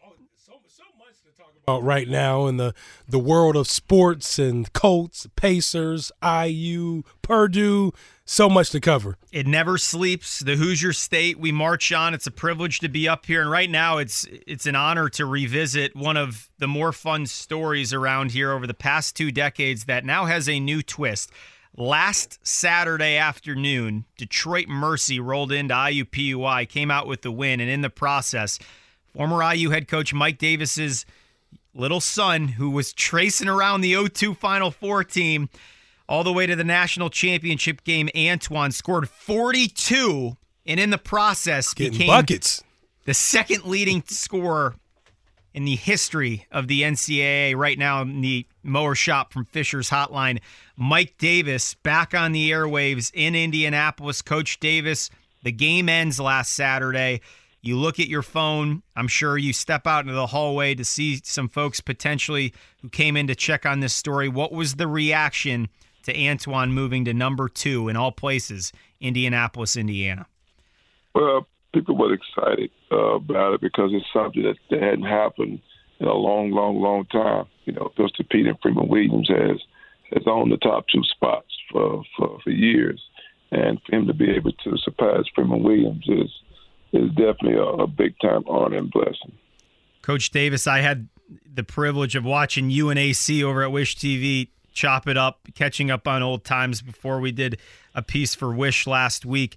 About right now in the, the world of sports and Colts, Pacers, I U, Purdue, so much to cover. It never sleeps. The Hoosier State we march on. It's a privilege to be up here, and right now it's it's an honor to revisit one of the more fun stories around here over the past two decades that now has a new twist. Last Saturday afternoon, Detroit Mercy rolled into I U P U I, came out with the win, and in the process, former I U head coach Mike Davis's little son, who was tracing around the oh two Final Four team all the way to the national championship game, Antoine scored forty-two, and in the process Getting became buckets. the second leading scorer in the history of the N C double A. Right now in the mower shop from Fisher's Hotline, Mike Davis back on the airwaves in Indianapolis. Coach Davis, the game ends last Saturday. You look at your phone. I'm sure you step out into the hallway to see some folks potentially who came in to check on this story. What was the reaction to Antoine moving to number two in all places, Indianapolis, Indiana? Well, people were excited uh, about it because it's something that, that hadn't happened in a long, long, long time. You know, Pistol Pete and Freeman Williams has has owned the top two spots for, for, for years. And for him to be able to surpass Freeman Williams is is definitely a, a big-time honor and blessing. Coach Davis, I had the privilege of watching you and A C over at Wish T V chop it up, catching up on old times before we did a piece for Wish last week.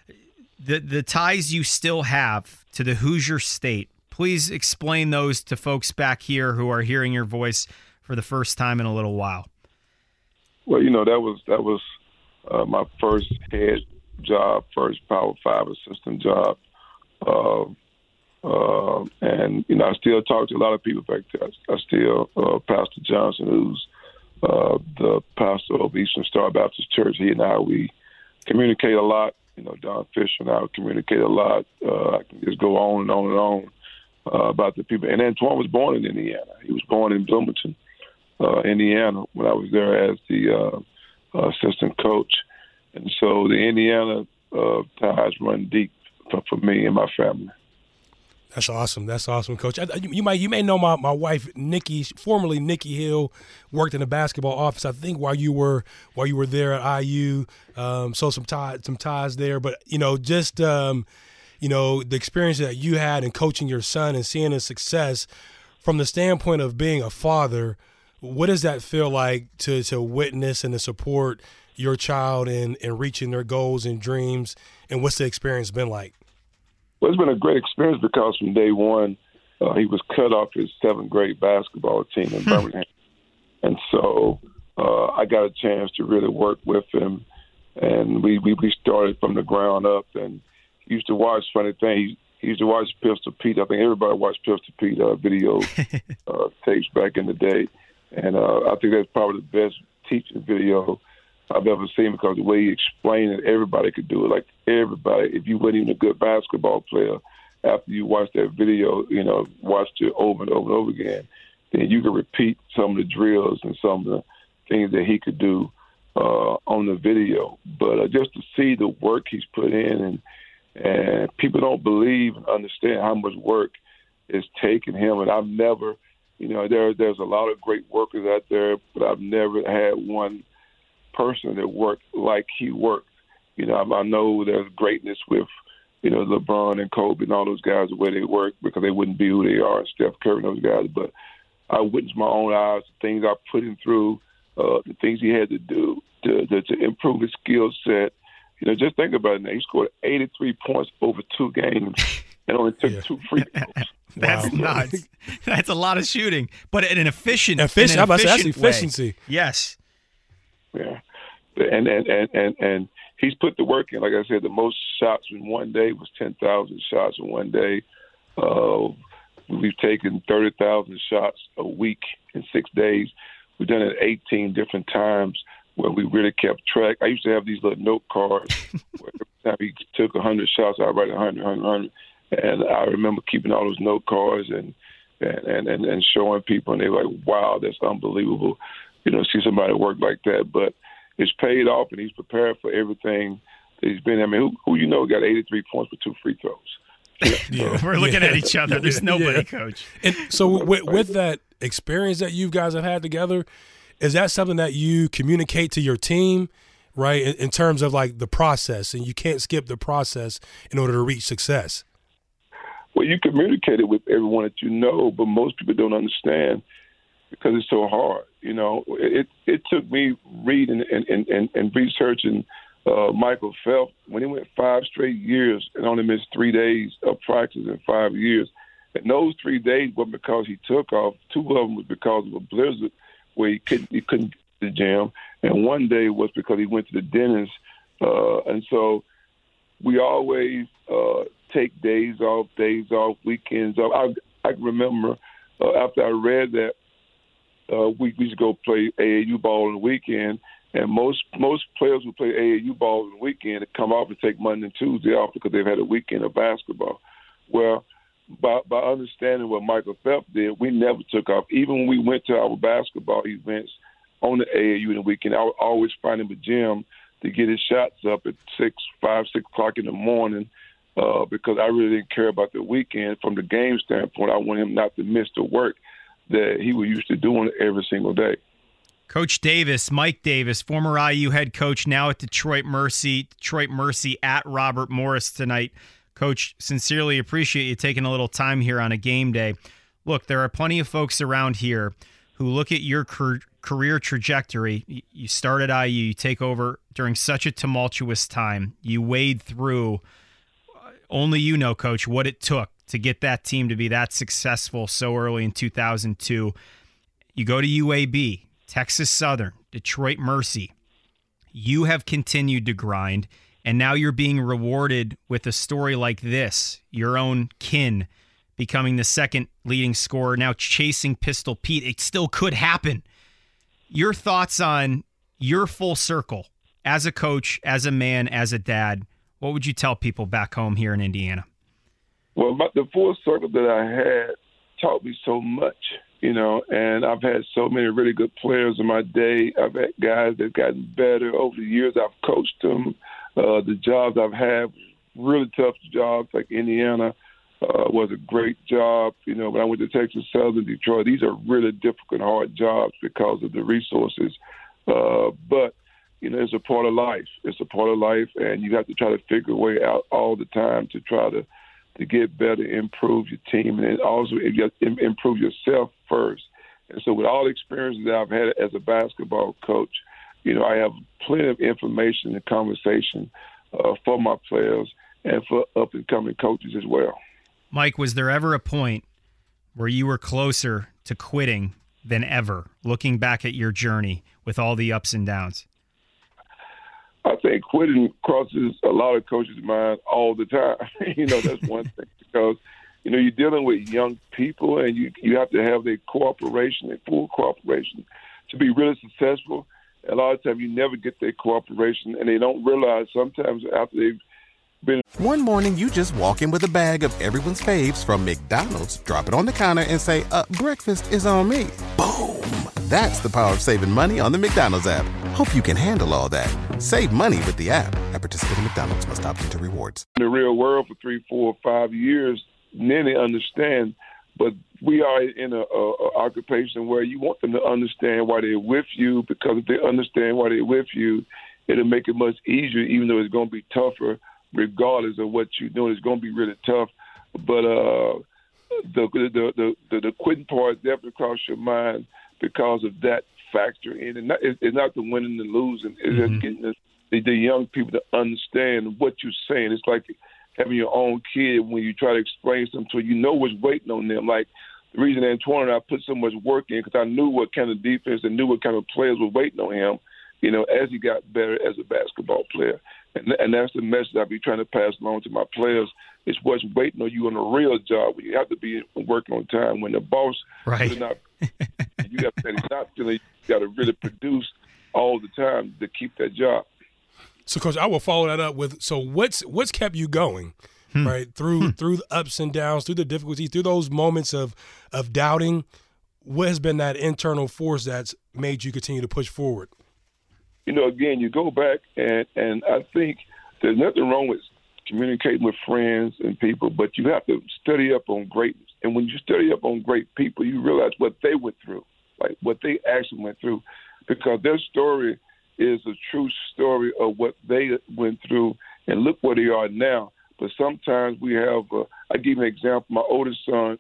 The the ties you still have to the Hoosier State, please explain those to folks back here who are hearing your voice for the first time in a little while. Well, you know, that was that was uh, my first head job, first Power Five assistant job. Uh, uh, and, you know, I still talk to a lot of people back there. I, I still, uh, Pastor Johnson, who's uh, the pastor of Eastern Star Baptist Church, he and I, we communicate a lot. You know, Don Fisher and I communicate a lot. Uh, I can just go on and on and on uh, about the people. And Antoine was born in Indiana. He was born in Bloomington, uh, Indiana, when I was there as the uh, assistant coach. And so the Indiana uh, ties run deep for, for me and my family. That's awesome. That's awesome, Coach. I, you might you may know my, my wife Nikki, formerly Nikki Hill, worked in the basketball office. I think while you were while you were there at I U, um, so some ties some ties there. But you know, just um, you know, the experience that you had in coaching your son and seeing his success from the standpoint of being a father. What does that feel like to to witness and to support your child in in reaching their goals and dreams? And what's the experience been like? Well, it's been a great experience because from day one, uh, he was cut off his seventh grade basketball team in Birmingham. And so uh, I got a chance to really work with him. And we, we, we started from the ground up. And he used to watch, funny thing, he, he used to watch Pistol Pete. I think everybody watched Pistol Pete uh, video uh, tapes back in the day. And uh, I think that's probably the best teaching video I've ever seen because the way he explained it, everybody could do it. Like everybody, if you weren't even a good basketball player, after you watched that video, you know, watched it over and over and over again, then you could repeat some of the drills and some of the things that he could do uh, on the video. But uh, just to see the work he's put in, and and people don't believe and understand how much work is taking him. And I've never, you know, there there's a lot of great workers out there, but I've never had one person that worked like he worked. You know, I, I know there's greatness with, you know, LeBron and Kobe and all those guys, the way they work, because they wouldn't be who they are, Steph Curry and those guys. But I witnessed my own eyes, the things I put him through, uh, the things he had to do to, to, to improve his skill set. You know, just think about it now. He scored eighty-three points over two games and only took yeah. two free throws. That's wow. nuts. That's a lot of shooting, but in an efficient, efficient. In an how about that's efficient way. efficiency? Yes. Yeah, and and and and and he's put the work in. Like I said, the most shots in one day was ten thousand shots in one day. Uh, we've taken thirty thousand shots a week in six days. We've done it eighteen different times where we really kept track. I used to have these little note cards where every time he took one hundred shots, I'd write one hundred, one hundred, one hundred. And I remember keeping all those note cards and and, and, and showing people, and they were like, wow, that's unbelievable, you know, see somebody work like that. But it's paid off, and he's prepared for everything that he's been. I mean, who, who you know got eighty-three points with two free throws? Yeah, yeah. We're looking yeah. at each other. There's nobody, yeah. Coach. And so with, with that experience that you guys have had together, is that something that you communicate to your team, right, in, in terms of like the process, and you can't skip the process in order to reach success? Well, you communicate it with everyone that you know, but most people don't understand because it's so hard. You know, it it took me reading and, and, and, and researching uh, Michael Phelps when he went five straight years and only missed three days of practice in five years. And those three days wasn't because he took off. Two of them was because of a blizzard where he couldn't he couldn't get to the gym, and one day was because he went to the dentist. Uh, and so we always uh, take days off, days off, weekends off. I, I remember uh, after I read that, uh, we, we used to go play A A U ball on the weekend, and most most players who play A A U ball on the weekend come off and take Monday and Tuesday off because they've had a weekend of basketball. Well, by, by understanding what Michael Phelps did, we never took off. Even when we went to our basketball events on the A A U in the weekend, I would always find him a gym to get his shots up at six, five, six o'clock in the morning. Uh, because I really didn't care about the weekend from the game standpoint. I want him not to miss the work that he was used to doing every single day. Coach Davis, Mike Davis, former I U head coach, now at Detroit Mercy. Detroit Mercy at Robert Morris tonight. Coach, sincerely appreciate you taking a little time here on a game day. Look, there are plenty of folks around here who look at your career trajectory. You start at I U, you take over during such a tumultuous time. You wade through. Only you know, Coach, what it took to get that team to be that successful so early in two thousand two. You go to U A B, Texas Southern, Detroit Mercy. You have continued to grind, and now you're being rewarded with a story like this, your own kin becoming the second leading scorer, now chasing Pistol Pete. It still could happen. Your thoughts on your full circle as a coach, as a man, as a dad. What would you tell people back home here in Indiana? Well, my, the full circle that I had taught me so much, you know, and I've had so many really good players in my day. I've had guys that have gotten better over the years. I've coached them. Uh, the jobs I've had, really tough jobs like Indiana uh, was a great job. You know, when I went to Texas Southern, Detroit, these are really difficult, hard jobs because of the resources. Uh, but You know, it's a part of life. It's a part of life, and you have to try to figure a way out all the time to try to, to get better, improve your team, and also improve yourself first. And so with all the experiences that I've had as a basketball coach, you know, I have plenty of information and conversation uh, for my players and for up-and-coming coaches as well. Mike, was there ever a point where you were closer to quitting than ever, looking back at your journey with all the ups and downs? I think quitting crosses a lot of coaches' mind all the time. You know, that's one thing because, you know, you're dealing with young people and you you have to have their cooperation, their full cooperation to be really successful. A lot of times you never get their cooperation and they don't realize sometimes after they've been. One morning you just walk in with a bag of everyone's faves from McDonald's, drop it on the counter and say, uh, breakfast is on me. Boom. That's the power of saving money on the McDonald's app. Hope you can handle all that. Save money with the app. At participating McDonald's, must opt into rewards. In the real world for three, four, five years, then they understand but we are in a, a, a occupation where you want them to understand why they're with you, because if they understand why they're with you, it'll make it much easier, even though it's going to be tougher regardless of what you're doing. It's going to be really tough. But uh, the, the, the, the, the quitting part definitely crossed your mind because of that factor in it. Not, it's not the winning and losing. It's mm-hmm. just getting the, the, the young people to understand what you're saying. It's like having your own kid when you try to explain something to you know what's waiting on them. Like the reason Antoine and I put so much work in, because I knew what kind of defense and knew what kind of players were waiting on him, you know, as he got better as a basketball player. And, and that's the message I be trying to pass along to my players. It's what's waiting on you on a real job when you have to be working on time. When the boss right. is not, you got to not feeling, you got to really produce all the time to keep that job. So, Coach, I will follow that up with, so what's what's kept you going, hmm. right, through hmm. through the ups and downs, through the difficulties, through those moments of of doubting? What has been that internal force that's made you continue to push forward? You know, again, you go back, and, and I think there's nothing wrong with communicating with friends and people, but you have to study up on greatness. And when you study up on great people, you realize what they went through, like what they actually went through, because their story is a true story of what they went through, and look where they are now. But sometimes we have, uh, I give you an example. My oldest son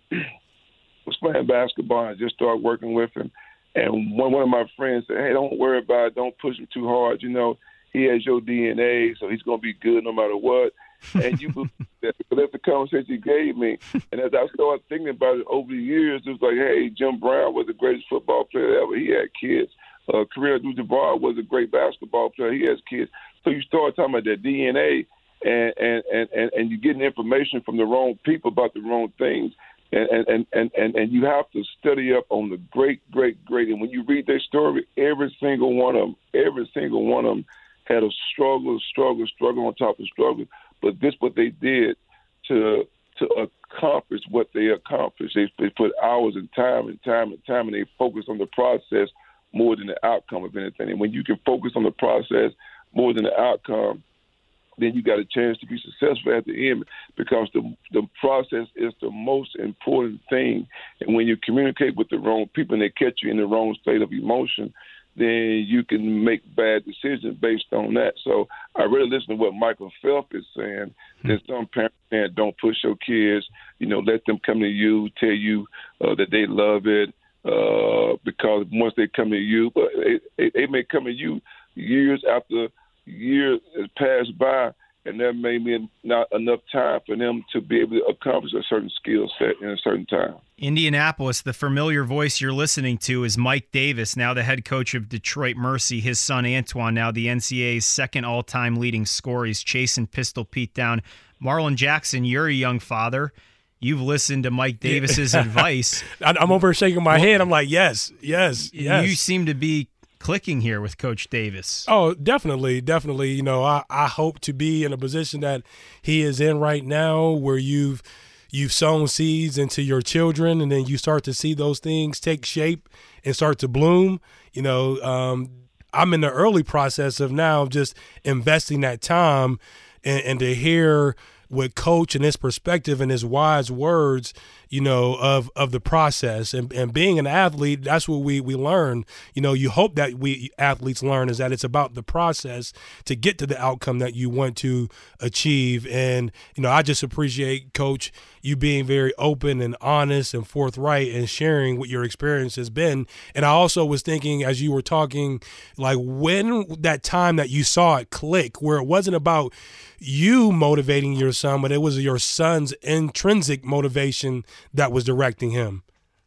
was playing basketball. I just started working with him. And one, one of my friends said, hey, don't worry about it. Don't push him too hard. You know, he has your D N A, so he's going to be good no matter what. And you believe that, because that's the conversation he gave me. And as I started thinking about it over the years, it was like, hey, Jim Brown was the greatest football player ever. He had kids. Uh, Kareem Abdul-Jabbar was a great basketball player. He has kids. So you start talking about that D N A, and, and, and, and, and you're getting information from the wrong people about the wrong things. And, and, and, and, and you have to study up on the great, great, great. And when you read their story, every single one of them, every single one of them had a struggle, struggle, struggle on top of struggle. But this what they did to to accomplish what they accomplished. They, they put hours and time and time and time, and they focused on the process more than the outcome of anything. And when you can focus on the process more than the outcome, then you got a chance to be successful at the end, because the the process is the most important thing. And when you communicate with the wrong people and they catch you in the wrong state of emotion, then you can make bad decisions based on that. So I really listen to what Michael Phelps is saying, that some parents saying, don't push your kids, you know, let them come to you, tell you uh, that they love it, uh, because once they come to you, but they, they, they may come to you years after years has passed by, and there may be not enough time for them to be able to accomplish a certain skill set in a certain time. Indianapolis, the familiar voice you're listening to is Mike Davis, now the head coach of Detroit Mercy. His son Antoine, now the N C A A's second all-time leading scorer. He's chasing Pistol Pete down. Marlon Jackson, you're a young father. You've listened to Mike Davis's advice. I'm over shaking my head. I'm like, yes, yes, yes. You seem to be clicking here with Coach Davis. Oh, definitely, definitely. You know, I, I hope to be in a position that he is in right now, where you've you've sown seeds into your children, and then you start to see those things take shape and start to bloom. You know, um, I'm in the early process of now just investing that time, and, and to hear with Coach and his perspective and his wise words, you know, of of the process. And, and being an athlete, that's what we, we learn. You know, you hope that we athletes learn is that it's about the process to get to the outcome that you want to achieve. And, you know, I just appreciate, Coach, you being very open and honest and forthright and sharing what your experience has been. And I also was thinking, as you were talking, like when that time that you saw it click, where it wasn't about you motivating your son, but it was your son's intrinsic motivation that was directing him.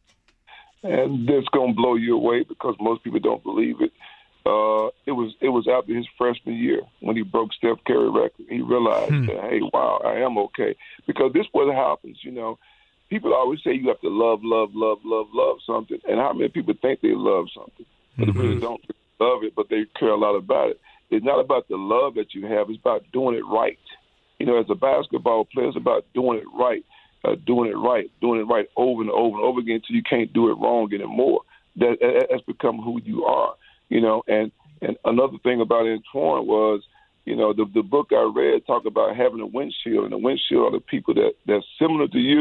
And this gonna blow you away, because most people don't believe it. Uh, it was it was after his freshman year when he broke Steph Curry record. He realized hmm. that, hey, wow, I am okay. Because this is what happens, you know. People always say you have to love, love, love, love, love something. And how many people think they love something, but mm-hmm. they really don't love it, but they care a lot about it. It's not about the love that you have. It's about doing it right. You know, as a basketball player, it's about doing it right, uh, doing it right, doing it right over and over and over again until you can't do it wrong anymore. That, that that's become who you are, you know. And, and another thing about Antoine was, you know, the the book I read talked about having a windshield, and the windshield are the people that that's similar to you,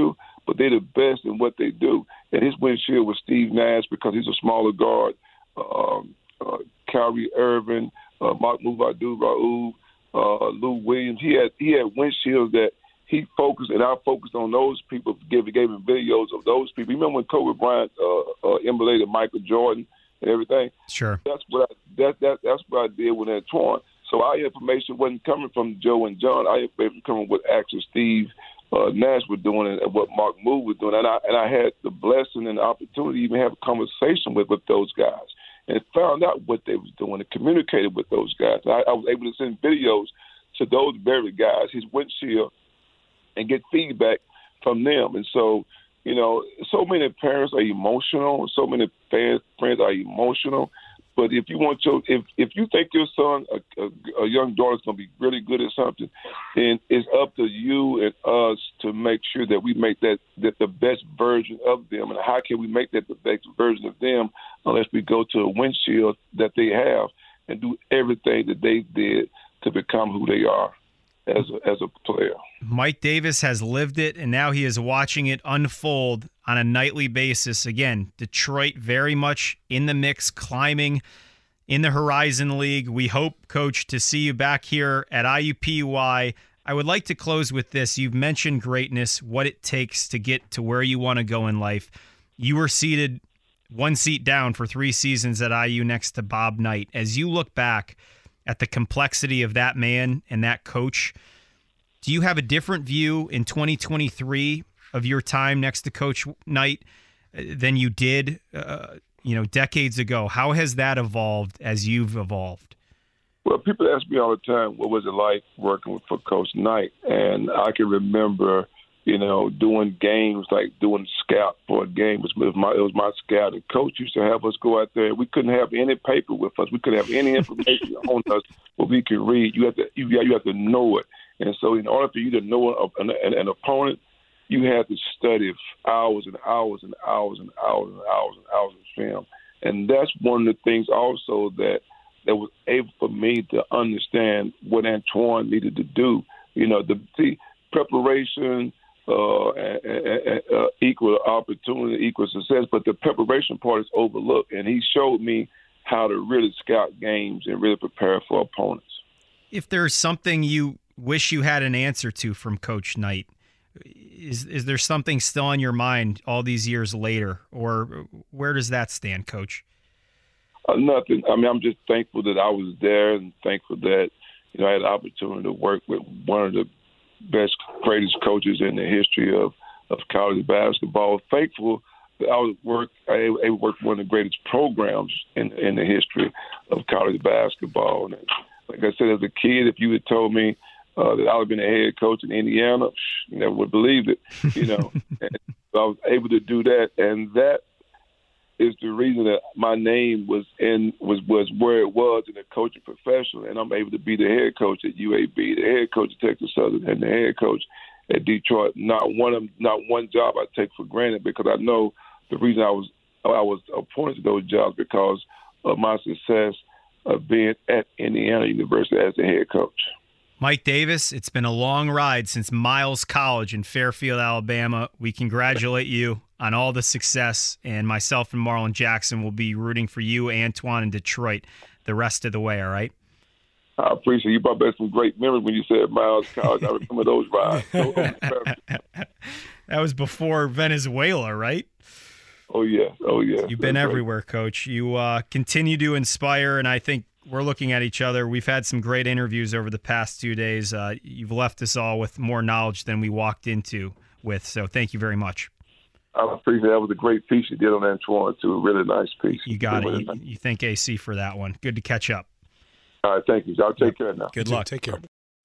but they're the best in what they do. And his windshield was Steve Nash because he's a smaller guard, um, uh, Kyrie Irving, uh, Mahmoud Abdul-Rauf, uh, Lou Williams. He had he had windshields that he focused, and I focused on those people, gave, gave him videos of those people. You remember when Kobe Bryant uh, uh, emulated Michael Jordan and everything? Sure. That's what I, that, that, that's what I did with Antoine. So our information wasn't coming from Joe and John. Our information coming with actually Steve uh, Nash was doing and what Mark Moore was doing. And I, and I had the blessing and the opportunity to even have a conversation with, with those guys and found out what they was doing and communicated with those guys. I, I was able to send videos to those very guys, his windshield, and get feedback from them. And so, you know, so many parents are emotional. So many fans, friends are emotional. But if you want your, if if you think your son, a, a, a young daughter, is going to be really good at something, then it's up to you and us to make sure that we make that, that the best version of them. And how can we make that the best version of them unless we go to a windshield that they have and do everything that they did to become who they are as a, as a player. Mike Davis has lived it, and now he is watching it unfold on a nightly basis. Again, Detroit very much in the mix, climbing in the Horizon League. We hope, Coach, to see you back here at I U P U I. I would like to close with this. You've mentioned greatness, what it takes to get to where you want to go in life. You were seated one seat down for three seasons at I U next to Bob Knight. As you look back at the complexity of that man and that coach, do you have a different view in twenty twenty-three of your time next to Coach Knight than you did, uh, you know, decades ago? How has that evolved as you've evolved? Well, people ask me all the time, what was it like working with, for Coach Knight? And I can remember, you know, doing games, like doing scout for a game. It was my, it was my scout. And Coach used to have us go out there. We couldn't have any paper with us. We couldn't have any information on us what we could read. You have to, you, you have to know it. And so in order for you to know an, an, an opponent, you had to study hours and hours and hours and hours and hours and hours of film. And that's one of the things also that that was able for me to understand what Antoine needed to do. You know, the, the preparation uh, uh, equal opportunity, equal success, but the preparation part is overlooked. And he showed me how to really scout games and really prepare for opponents. If there's something you wish you had an answer to from Coach Knight, is is there something still on your mind all these years later, or where does that stand, Coach? Uh, nothing. I mean, I'm just thankful that I was there and thankful that, you know, I had the opportunity to work with one of the best, greatest coaches in the history of, of college basketball. Thankful that I was work, I worked with one of the greatest programs in, in the history of college basketball. And like I said, as a kid, if you had told me uh, that I would have been a head coach in Indiana, you never would believe it, you know. And so I was able to do that, and that is the reason that my name was in was, was where it was in the coaching profession, and I'm able to be the head coach at U A B, the head coach at Texas Southern, and the head coach at Detroit. Not one of not one job I take for granted, because I know the reason I was I was appointed to those jobs because of my success of being at Indiana University as the head coach. Mike Davis, it's been a long ride since Miles College in Fairfield, Alabama. We congratulate you on all the success, and myself and Marlon Jackson will be rooting for you, Antoine, in Detroit the rest of the way, all right? I appreciate it. You brought back some great memories when you said Miles College. I remember those rides. That was before Venezuela, right? Oh, yeah. Oh, yeah. You've been That's everywhere, right. Coach. You uh, continue to inspire, and I think we're looking at each other. We've had some great interviews over the past two days. Uh, you've left us all with more knowledge than we walked into with, so thank you very much. I appreciate it. That was a great piece you did on Antoine, too. A really nice piece. You got it. You, you thank A C for that one. Good to catch up. All right, thank you. Y'all take care now. Good luck. Take care.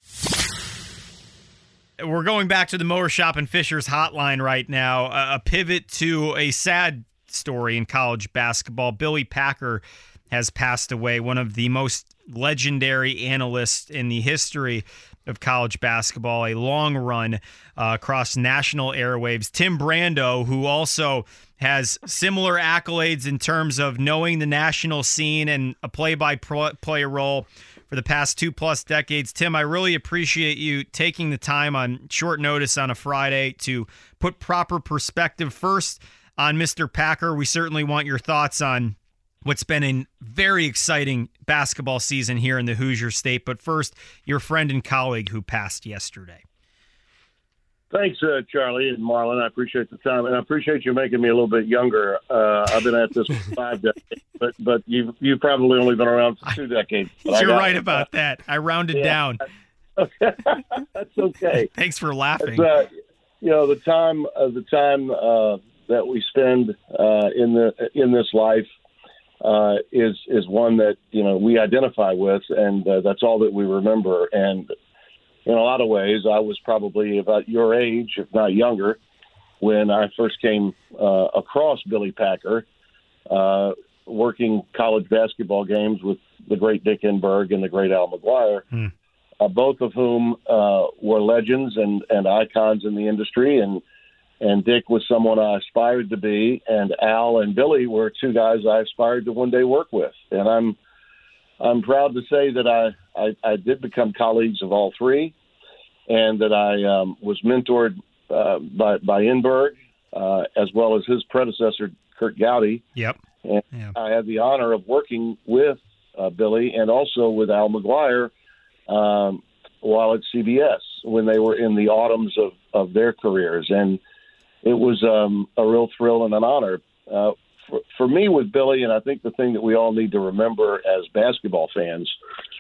We're going back to the Mower Shop and Fishers hotline right now. A, a pivot to a sad story in college basketball. Billy Packer has passed away, one of the most legendary analysts in the history of college basketball, a long run uh, across national airwaves. Tim Brando, who also has similar accolades in terms of knowing the national scene and a play-by-play role for the past two-plus decades. Tim, I really appreciate you taking the time on short notice on a Friday to put proper perspective first on Mister Packer. We certainly want your thoughts on what's been a very exciting basketball season here in the Hoosier State. But first, your friend and colleague who passed yesterday. Thanks, uh, Charlie and Marlon. I appreciate the time, and I appreciate you making me a little bit younger. Uh, I've been at this for five decades, but but you've you've probably only been around for two decades. But You're right about that. I rounded yeah. down. That's okay. Thanks for laughing. Uh, you know, the time uh, the time uh, that we spend uh, in the in this life uh, is is one that you know we identify with, and uh, that's all that we remember. And in a lot of ways, I was probably about your age, if not younger, when I first came uh, across Billy Packer, uh, working college basketball games with the great Dick Enberg and the great Al McGuire, hmm. uh, both of whom uh, were legends and, and icons in the industry. And and Dick was someone I aspired to be, and Al and Billy were two guys I aspired to one day work with. And I'm I'm proud to say that I, I, I did become colleagues of all three, and that I um, was mentored uh, by, by Enberg, uh, as well as his predecessor, Kurt Gowdy. Yep. And yep. I had the honor of working with uh, Billy and also with Al McGuire um, while at C B S when they were in the autumns of, of their careers. And it was um, a real thrill and an honor. Uh, For, for me with Billy, and I think the thing that we all need to remember as basketball fans,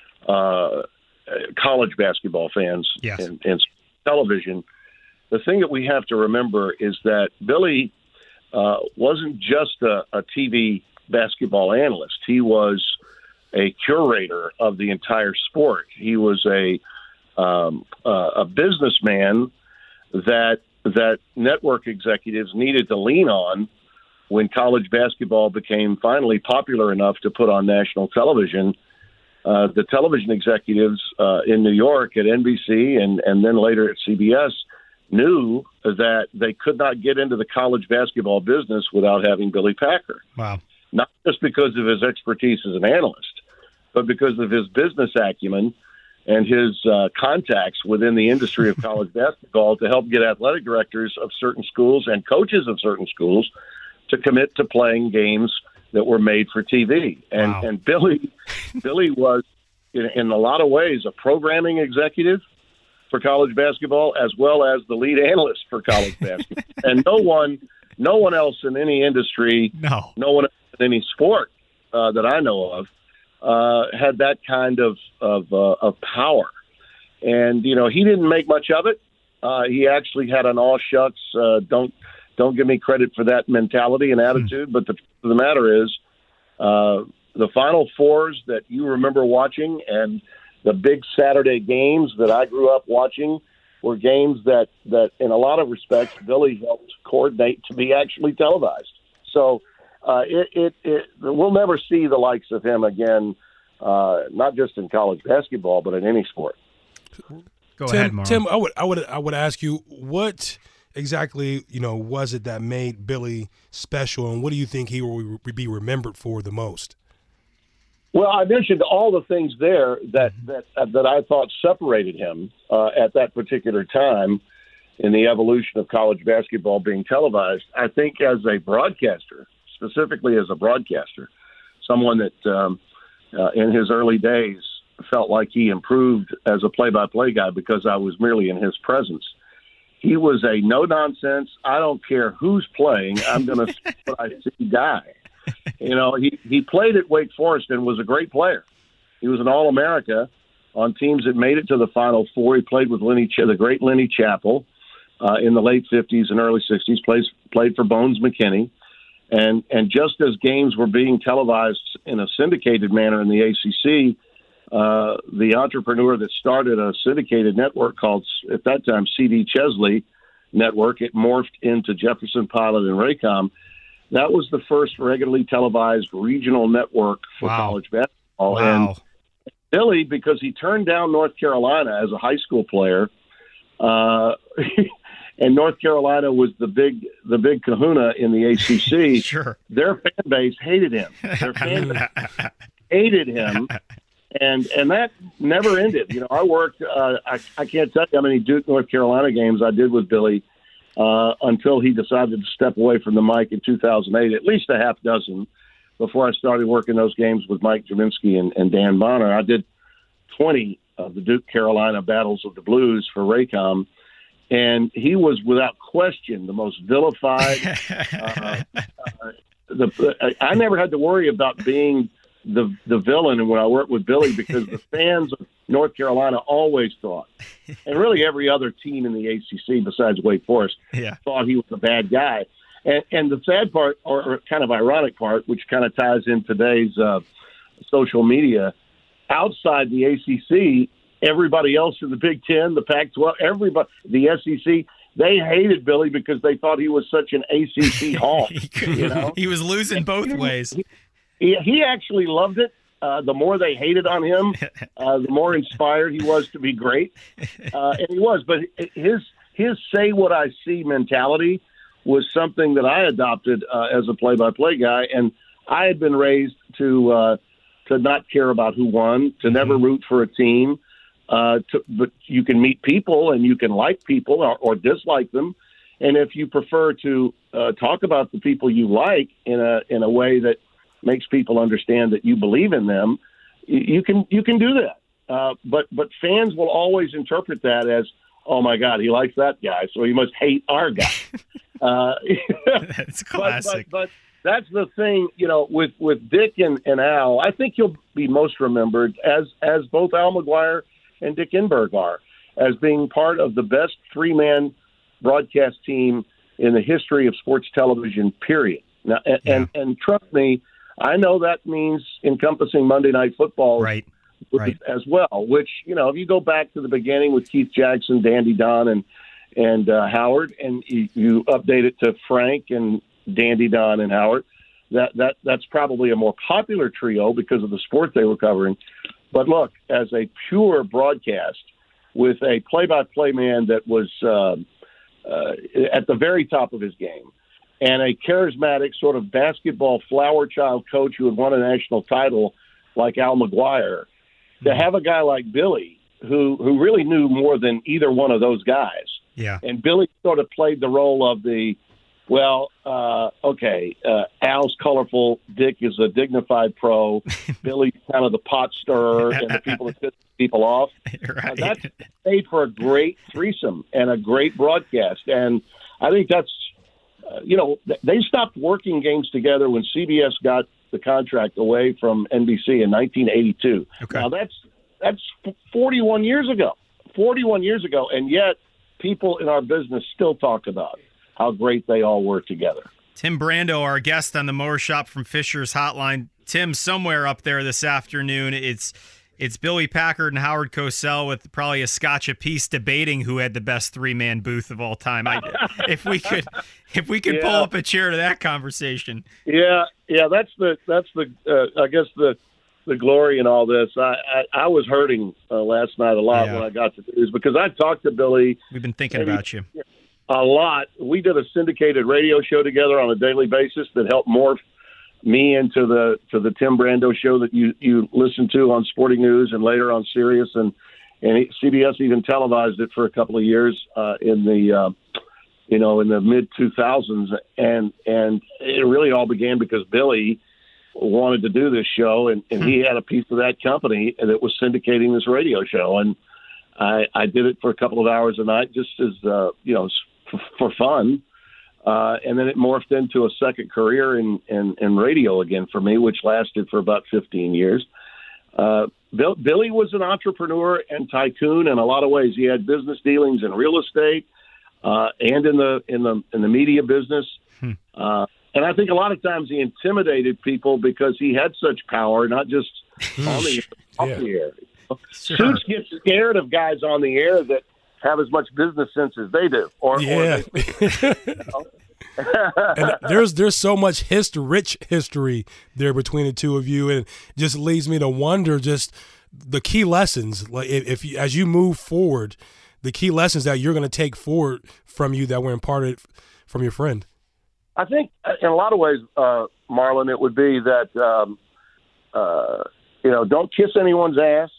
uh, college basketball fans, yes. and, and television, the thing that we have to remember is that Billy uh, wasn't just a, a T V basketball analyst. He was a curator of the entire sport. He was a um, uh, a businessman that that network executives needed to lean on when college basketball became finally popular enough to put on national television. Uh, the television executives uh, in New York at N B C and, and then later at C B S knew that they could not get into the college basketball business without having Billy Packer. Wow. Not just because of his expertise as an analyst, but because of his business acumen and his uh, contacts within the industry of college basketball to help get athletic directors of certain schools and coaches of certain schools to commit to playing games that were made for T V. And wow. and Billy Billy was, in, in a lot of ways, a programming executive for college basketball as well as the lead analyst for college basketball. And no one no one else in any industry, no, no one else in any sport uh, that I know of uh, had that kind of of, uh, of power. And, you know, he didn't make much of it. Uh, he actually had an all shucks, uh, don't Don't give me credit for that mentality and attitude, but the truth of the matter is uh, the Final Fours that you remember watching and the big Saturday games that I grew up watching were games that, that in a lot of respects, Billy helped coordinate to be actually televised. So uh, it, it, it we'll never see the likes of him again, uh, not just in college basketball, but in any sport. Go Tim, ahead, Marlon. Tim, I would, I would, I would ask you what exactly, you know, was it that made Billy special, and what do you think he will be remembered for the most? Well, I mentioned all the things there that that uh, that I thought separated him uh, at that particular time in the evolution of college basketball being televised. I think as a broadcaster, specifically as a broadcaster, someone that um, uh, in his early days felt like he improved as a play-by-play guy because I was merely in his presence. He was a no-nonsense, I don't care who's playing, I'm going to see what I see guy. You know, he, he played at Wake Forest and was a great player. He was an All-America on teams that made it to the Final Four. He played with Lenny, the great Lenny Chappell uh, in the late fifties and early sixties, plays, played for Bones McKinney. And, and just as games were being televised in a syndicated manner in the A C C, Uh, the entrepreneur that started a syndicated network called, at that time, C D Chesley Network, it morphed into Jefferson Pilot and Raycom. That was the first regularly televised regional network for wow. college basketball. Wow. And Billy, because he turned down North Carolina as a high school player, uh, and North Carolina was the big the big kahuna in the A C C, sure. their fan base hated him. Their fan base hated him. And and that never ended. You know, I worked, uh, I, I can't tell you how many Duke, North Carolina games I did with Billy uh, until he decided to step away from the mic in two thousand eight, at least a half dozen, before I started working those games with Mike Jaminski and, and Dan Bonner. I did twenty of the Duke Carolina Battles of the Blues for Raycom, and he was without question the most vilified. uh, uh, the, I never had to worry about being the the villain when I worked with Billy, because the fans of North Carolina always thought, and really every other team in the A C C besides Wake Forest, yeah. thought he was a bad guy. And, and the sad part, or, or kind of ironic part, which kind of ties in today's uh, social media, outside the A C C, everybody else in the Big Ten, the Pac twelve, everybody, the S E C, they hated Billy because they thought he was such an A C C hawk. You know? He was losing both ways. He, he, he actually loved it. Uh, the more they hated on him, uh, the more inspired he was to be great. Uh, and he was. But his his say what I see mentality was something that I adopted uh, as a play-by-play guy. And I had been raised to uh, to not care about who won, to never root for a team. Uh, to, but you can meet people and you can like people or, or dislike them. And if you prefer to uh, talk about the people you like in a in a way that makes people understand that you believe in them, you can you can do that. Uh, but but fans will always interpret that as, oh my God, he likes that guy, so he must hate our guy. uh, That's classic. But, but, but that's the thing, you know, with with Dick and, and Al. I think he'll be most remembered as as both Al McGuire and Dick Enberg are, as being part of the best three man broadcast team in the history of sports television. Period. Now, and, yeah. and and trust me, I know that means encompassing Monday Night Football right. Right. as well, which, you know, if you go back to the beginning with Keith Jackson, Dandy Don, and and uh, Howard, and you, you update it to Frank and Dandy Don and Howard, that, that that's probably a more popular trio because of the sport they were covering. But look, as a pure broadcast with a play-by-play man that was uh, uh, at the very top of his game, and a charismatic sort of basketball flower child coach who had won a national title like Al McGuire, to have a guy like Billy who who really knew more than either one of those guys. Yeah. And Billy sort of played the role of the, well, uh, okay, uh, Al's colorful, Dick is a dignified pro, Billy's kind of the pot stirrer and the people that piss people off. Right. Uh, that made for a great threesome and a great broadcast. And I think that's, Uh, you know, they stopped working games together when C B S got the contract away from N B C in nineteen eighty-two. Okay. Now, that's that's forty-one years ago, forty-one years ago, and yet people in our business still talk about how great they all were together. Tim Brando, our guest on the Mower Shop from Fisher's Hotline. Tim, somewhere up there this afternoon, it's It's Billy Packard and Howard Cosell with probably a scotch apiece debating who had the best three-man booth of all time. I, if we could, if we could yeah. pull up a chair to that conversation. Yeah, yeah, that's the that's the uh, I guess the the glory in all this. I I, I was hurting uh, last night a lot yeah. when I got the news because I talked to Billy. We've been thinking maybe, about you a lot. We did a syndicated radio show together on a daily basis that helped morph me into the to the Tim Brando show that you you listen to on Sporting News and later on Sirius, and and C B S even televised it for a couple of years uh, in the uh, you know in the mid two thousands, and and it really all began because Billy wanted to do this show, and, and he had a piece of that company that was syndicating this radio show, and I I did it for a couple of hours a night just as uh, you know for, for fun. Uh, and then it morphed into a second career in, in, in radio again for me, which lasted for about fifteen years. Uh, Bill, Billy was an entrepreneur and tycoon in a lot of ways. He had business dealings in real estate uh, and in the in the in the media business. Hmm. Uh, and I think a lot of times he intimidated people because he had such power, not just on the, off yeah. the air. Sure. Suits get scared of guys on the air that have as much business sense as they do. Or, yeah. or they, you know. And there's there's so much history, rich history there between the two of you, and it just leads me to wonder just the key lessons. Like if, if you, as you move forward, the key lessons that you're going to take forward from you that were imparted from your friend. I think in a lot of ways, uh, Marlon, it would be that um, uh, You know, don't kiss anyone's ass.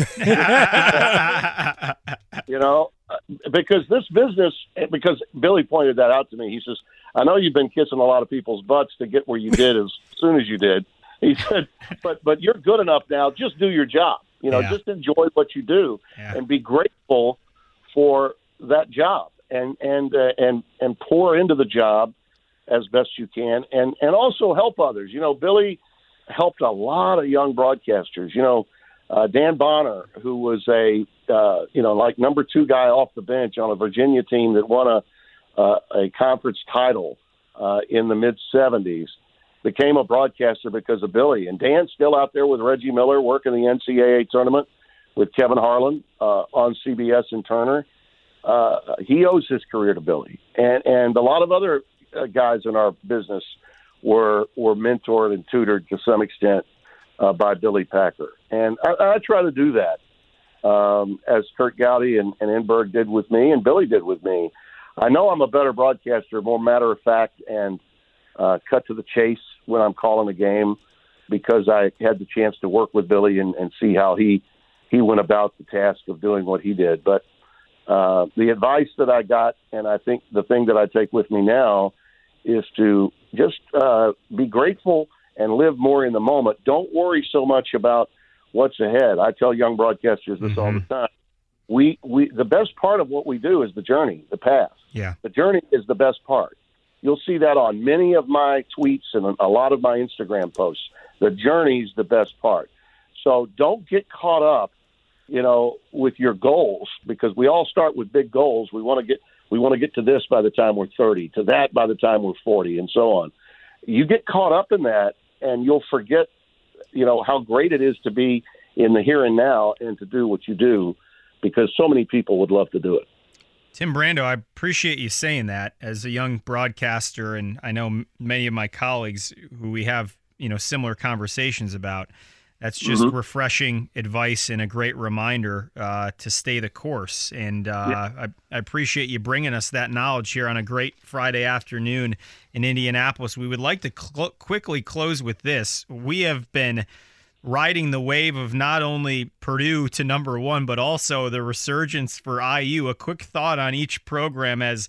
You know, because this business, because Billy pointed that out to me. He says, I know you've been kissing a lot of people's butts to get where you did as soon as you did. He said, but but you're good enough now. Just do your job. You know, Yeah. just enjoy what you do Yeah. and be grateful for that job and and uh, and and pour into the job as best you can, and and also help others. You know, Billy helped a lot of young broadcasters. You know, uh, Dan Bonner, who was a uh, you know like number two guy off the bench on a Virginia team that won a uh, a conference title uh, in the mid seventies, became a broadcaster because of Billy. And Dan's still out there with Reggie Miller working the N C double A tournament with Kevin Harlan uh, on C B S and Turner. Uh, he owes his career to Billy, and and a lot of other uh, guys in our business were were mentored and tutored to some extent uh, by Billy Packer, and I, I try to do that um, as Kurt Gowdy and, and Enberg did with me, and Billy did with me. I know I'm a better broadcaster, more matter of fact, and uh, cut to the chase when I'm calling a game because I had the chance to work with Billy and, and see how he he went about the task of doing what he did, but. Uh, the advice that I got, and I think the thing that I take with me now, is to just uh, be grateful and live more in the moment. Don't worry so much about what's ahead. I tell young broadcasters this mm-hmm. all the time. We, we, the best part of what we do is the journey, the path. Yeah. The journey is the best part. You'll see that on many of my tweets and a lot of my Instagram posts. The journey's the best part. So don't get caught up, you know, with your goals, because we all start with big goals. We want to get we want to get to this by the time we're thirty, to that by the time we're forty, and so on. You get caught up in that, and you'll forget, you know, how great it is to be in the here and now and to do what you do, because so many people would love to do it. Tim Brando, I appreciate you saying that. As a young broadcaster, and I know m- many of my colleagues who we have, you know, similar conversations about. That's just mm-hmm. refreshing advice and a great reminder uh, to stay the course. And uh, yeah. I, I appreciate you bringing us that knowledge here on a great Friday afternoon in Indianapolis. We would like to cl- quickly close with this. We have been riding the wave of not only Purdue to number one, but also the resurgence for I U. A quick thought on each program as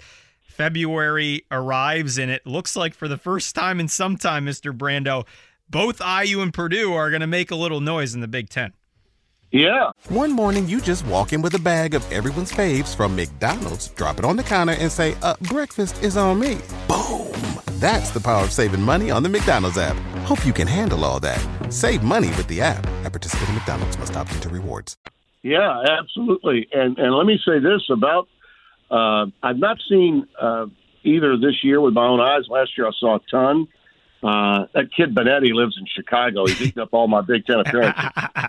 February arrives, and it looks like for the first time in some time, Mister Brando, both I U and Purdue are going to make a little noise in the Big Ten. Yeah. One morning, you just walk in with a bag of everyone's faves from McDonald's, drop it on the counter, and say, uh, breakfast is on me. Boom. That's the power of saving money on the McDonald's app. Hope you can handle all that. Save money with the app. At participating McDonald's, must opt into rewards. Yeah, absolutely. And and let me say this about, uh, I've not seen uh, either this year with my own eyes. Last year I saw a ton. Uh, that kid Benetti lives in Chicago. He's eaten up all my Big Ten appearances.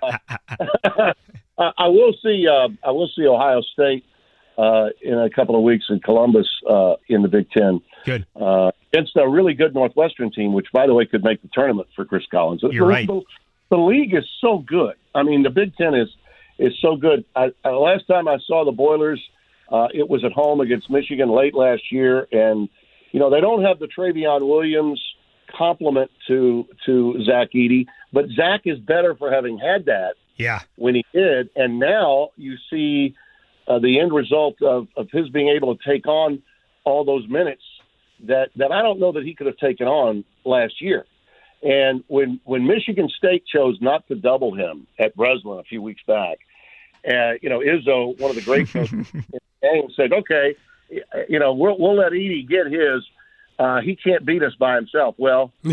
uh, I will see. Uh, I will see Ohio State uh, in a couple of weeks in Columbus uh, in the Big Ten. Good. Uh, against a really good Northwestern team, which, by the way, could make the tournament for Chris Collins. You're the, right. The, the league is so good. I mean, the Big Ten is is so good. I, uh, last time I saw the Boilers, uh, it was at home against Michigan late last year, and you know they don't have the Travion Williams compliment to to Zach Edey, but Zach is better for having had that yeah. when he did, and now you see uh, the end result of, of his being able to take on all those minutes that, that I don't know that he could have taken on last year. And when when Michigan State chose not to double him at Breslin a few weeks back, uh, you know, Izzo, one of the great coaches in the game, said, okay, you know, we'll, we'll let Edey get his. Uh, he can't beat us by himself. Well, he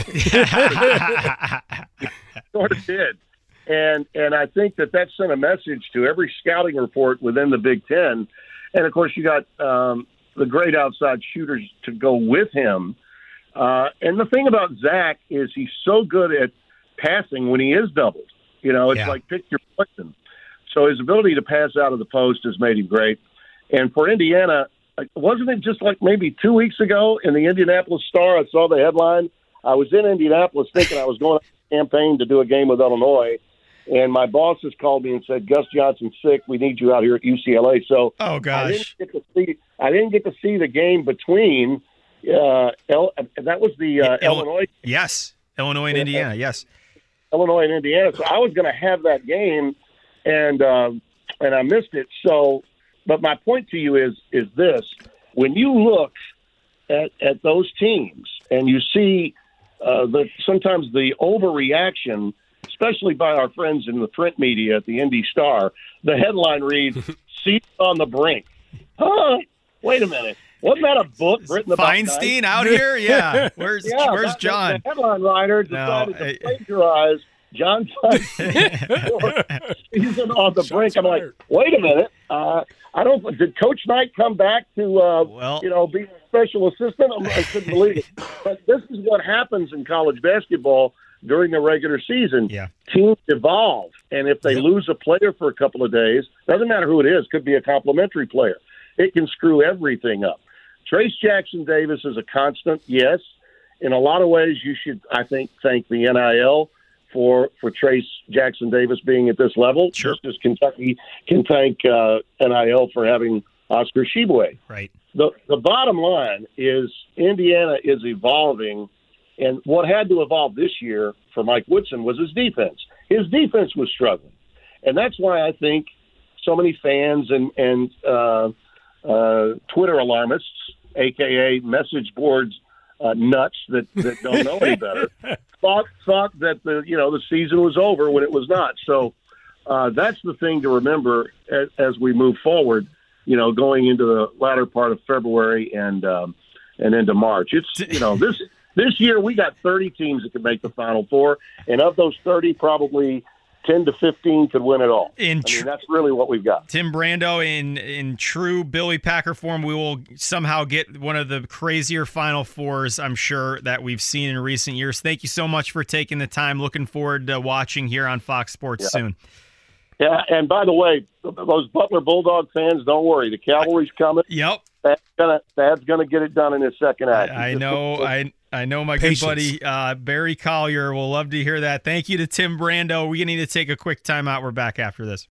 sort of did. And and I think that that sent a message to every scouting report within the Big Ten. And, of course, you got um, the great outside shooters to go with him. Uh, and the thing about Zach is he's so good at passing when he is doubled. You know, it's yeah. like pick your poison. So his ability to pass out of the post has made him great. And for Indiana, wasn't it just like maybe two weeks ago in the Indianapolis Star, I saw the headline. I was in Indianapolis thinking I was going to campaign to do a game with Illinois, and my bosses called me and said, Gus Johnson's sick. We need you out here at U C L A. So oh, gosh. I didn't get to see, I didn't get to see the game between uh, – that was the uh, Il- Illinois – Yes, Illinois and Indiana, yes. Illinois and Indiana. So I was going to have that game, and um, and I missed it. So, but my point to you is is this: when you look at at those teams and you see uh, the sometimes the overreaction, especially by our friends in the print media at the Indy Star, the headline reads "Seats on the brink." Huh? Wait a minute. Wasn't that a book written about Feinstein out here? Yeah. Where's yeah, Where's that, John? The headline writer decided No, to plagiarize John Feinstein season on the brink. I'm like, wait a minute. Uh, I don't. Did Coach Knight come back to uh, well, you know be a special assistant? I'm, I couldn't believe it. But this is what happens in college basketball during the regular season. Yeah. Teams evolve, and if they lose a player for a couple of days, doesn't matter who it is. Could be a complimentary player. It can screw everything up. Trace Jackson Davis is a constant, yes. In a lot of ways, you should, I think, thank the N I L for for Trace Jackson Davis being at this level. Sure. Just as Kentucky can thank uh, N I L for having Oscar Tshiebwe. Right. The the bottom line is Indiana is evolving, and what had to evolve this year for Mike Woodson was his defense. His defense was struggling, and that's why I think so many fans and and uh, uh, Twitter alarmists, A K A message boards uh, nuts that, that don't know any better, thought thought that the you know the season was over when it was not. So uh, that's the thing to remember as, as we move forward. You know, going into the latter part of February and um, and into March. It's you know this this year we got thirty teams that could make the Final Four, and of those thirty, probably ten to fifteen could win it all. In I tr- mean, that's really what we've got. Tim Brando, in in true Billy Packer form, we will somehow get one of the crazier Final Fours, I'm sure, that we've seen in recent years. Thank you so much for taking the time. Looking forward to watching here on Fox Sports Yeah. soon. Yeah, and by the way, those Butler Bulldog fans, don't worry. The cavalry's coming. Yep. Thad's gonna, Thad's gonna get it done in his second act. I, I know. I I know my Patience. good buddy uh, Barry Collier will love to hear that. Thank you to Tim Brando. We need to take a quick timeout. We're back after this.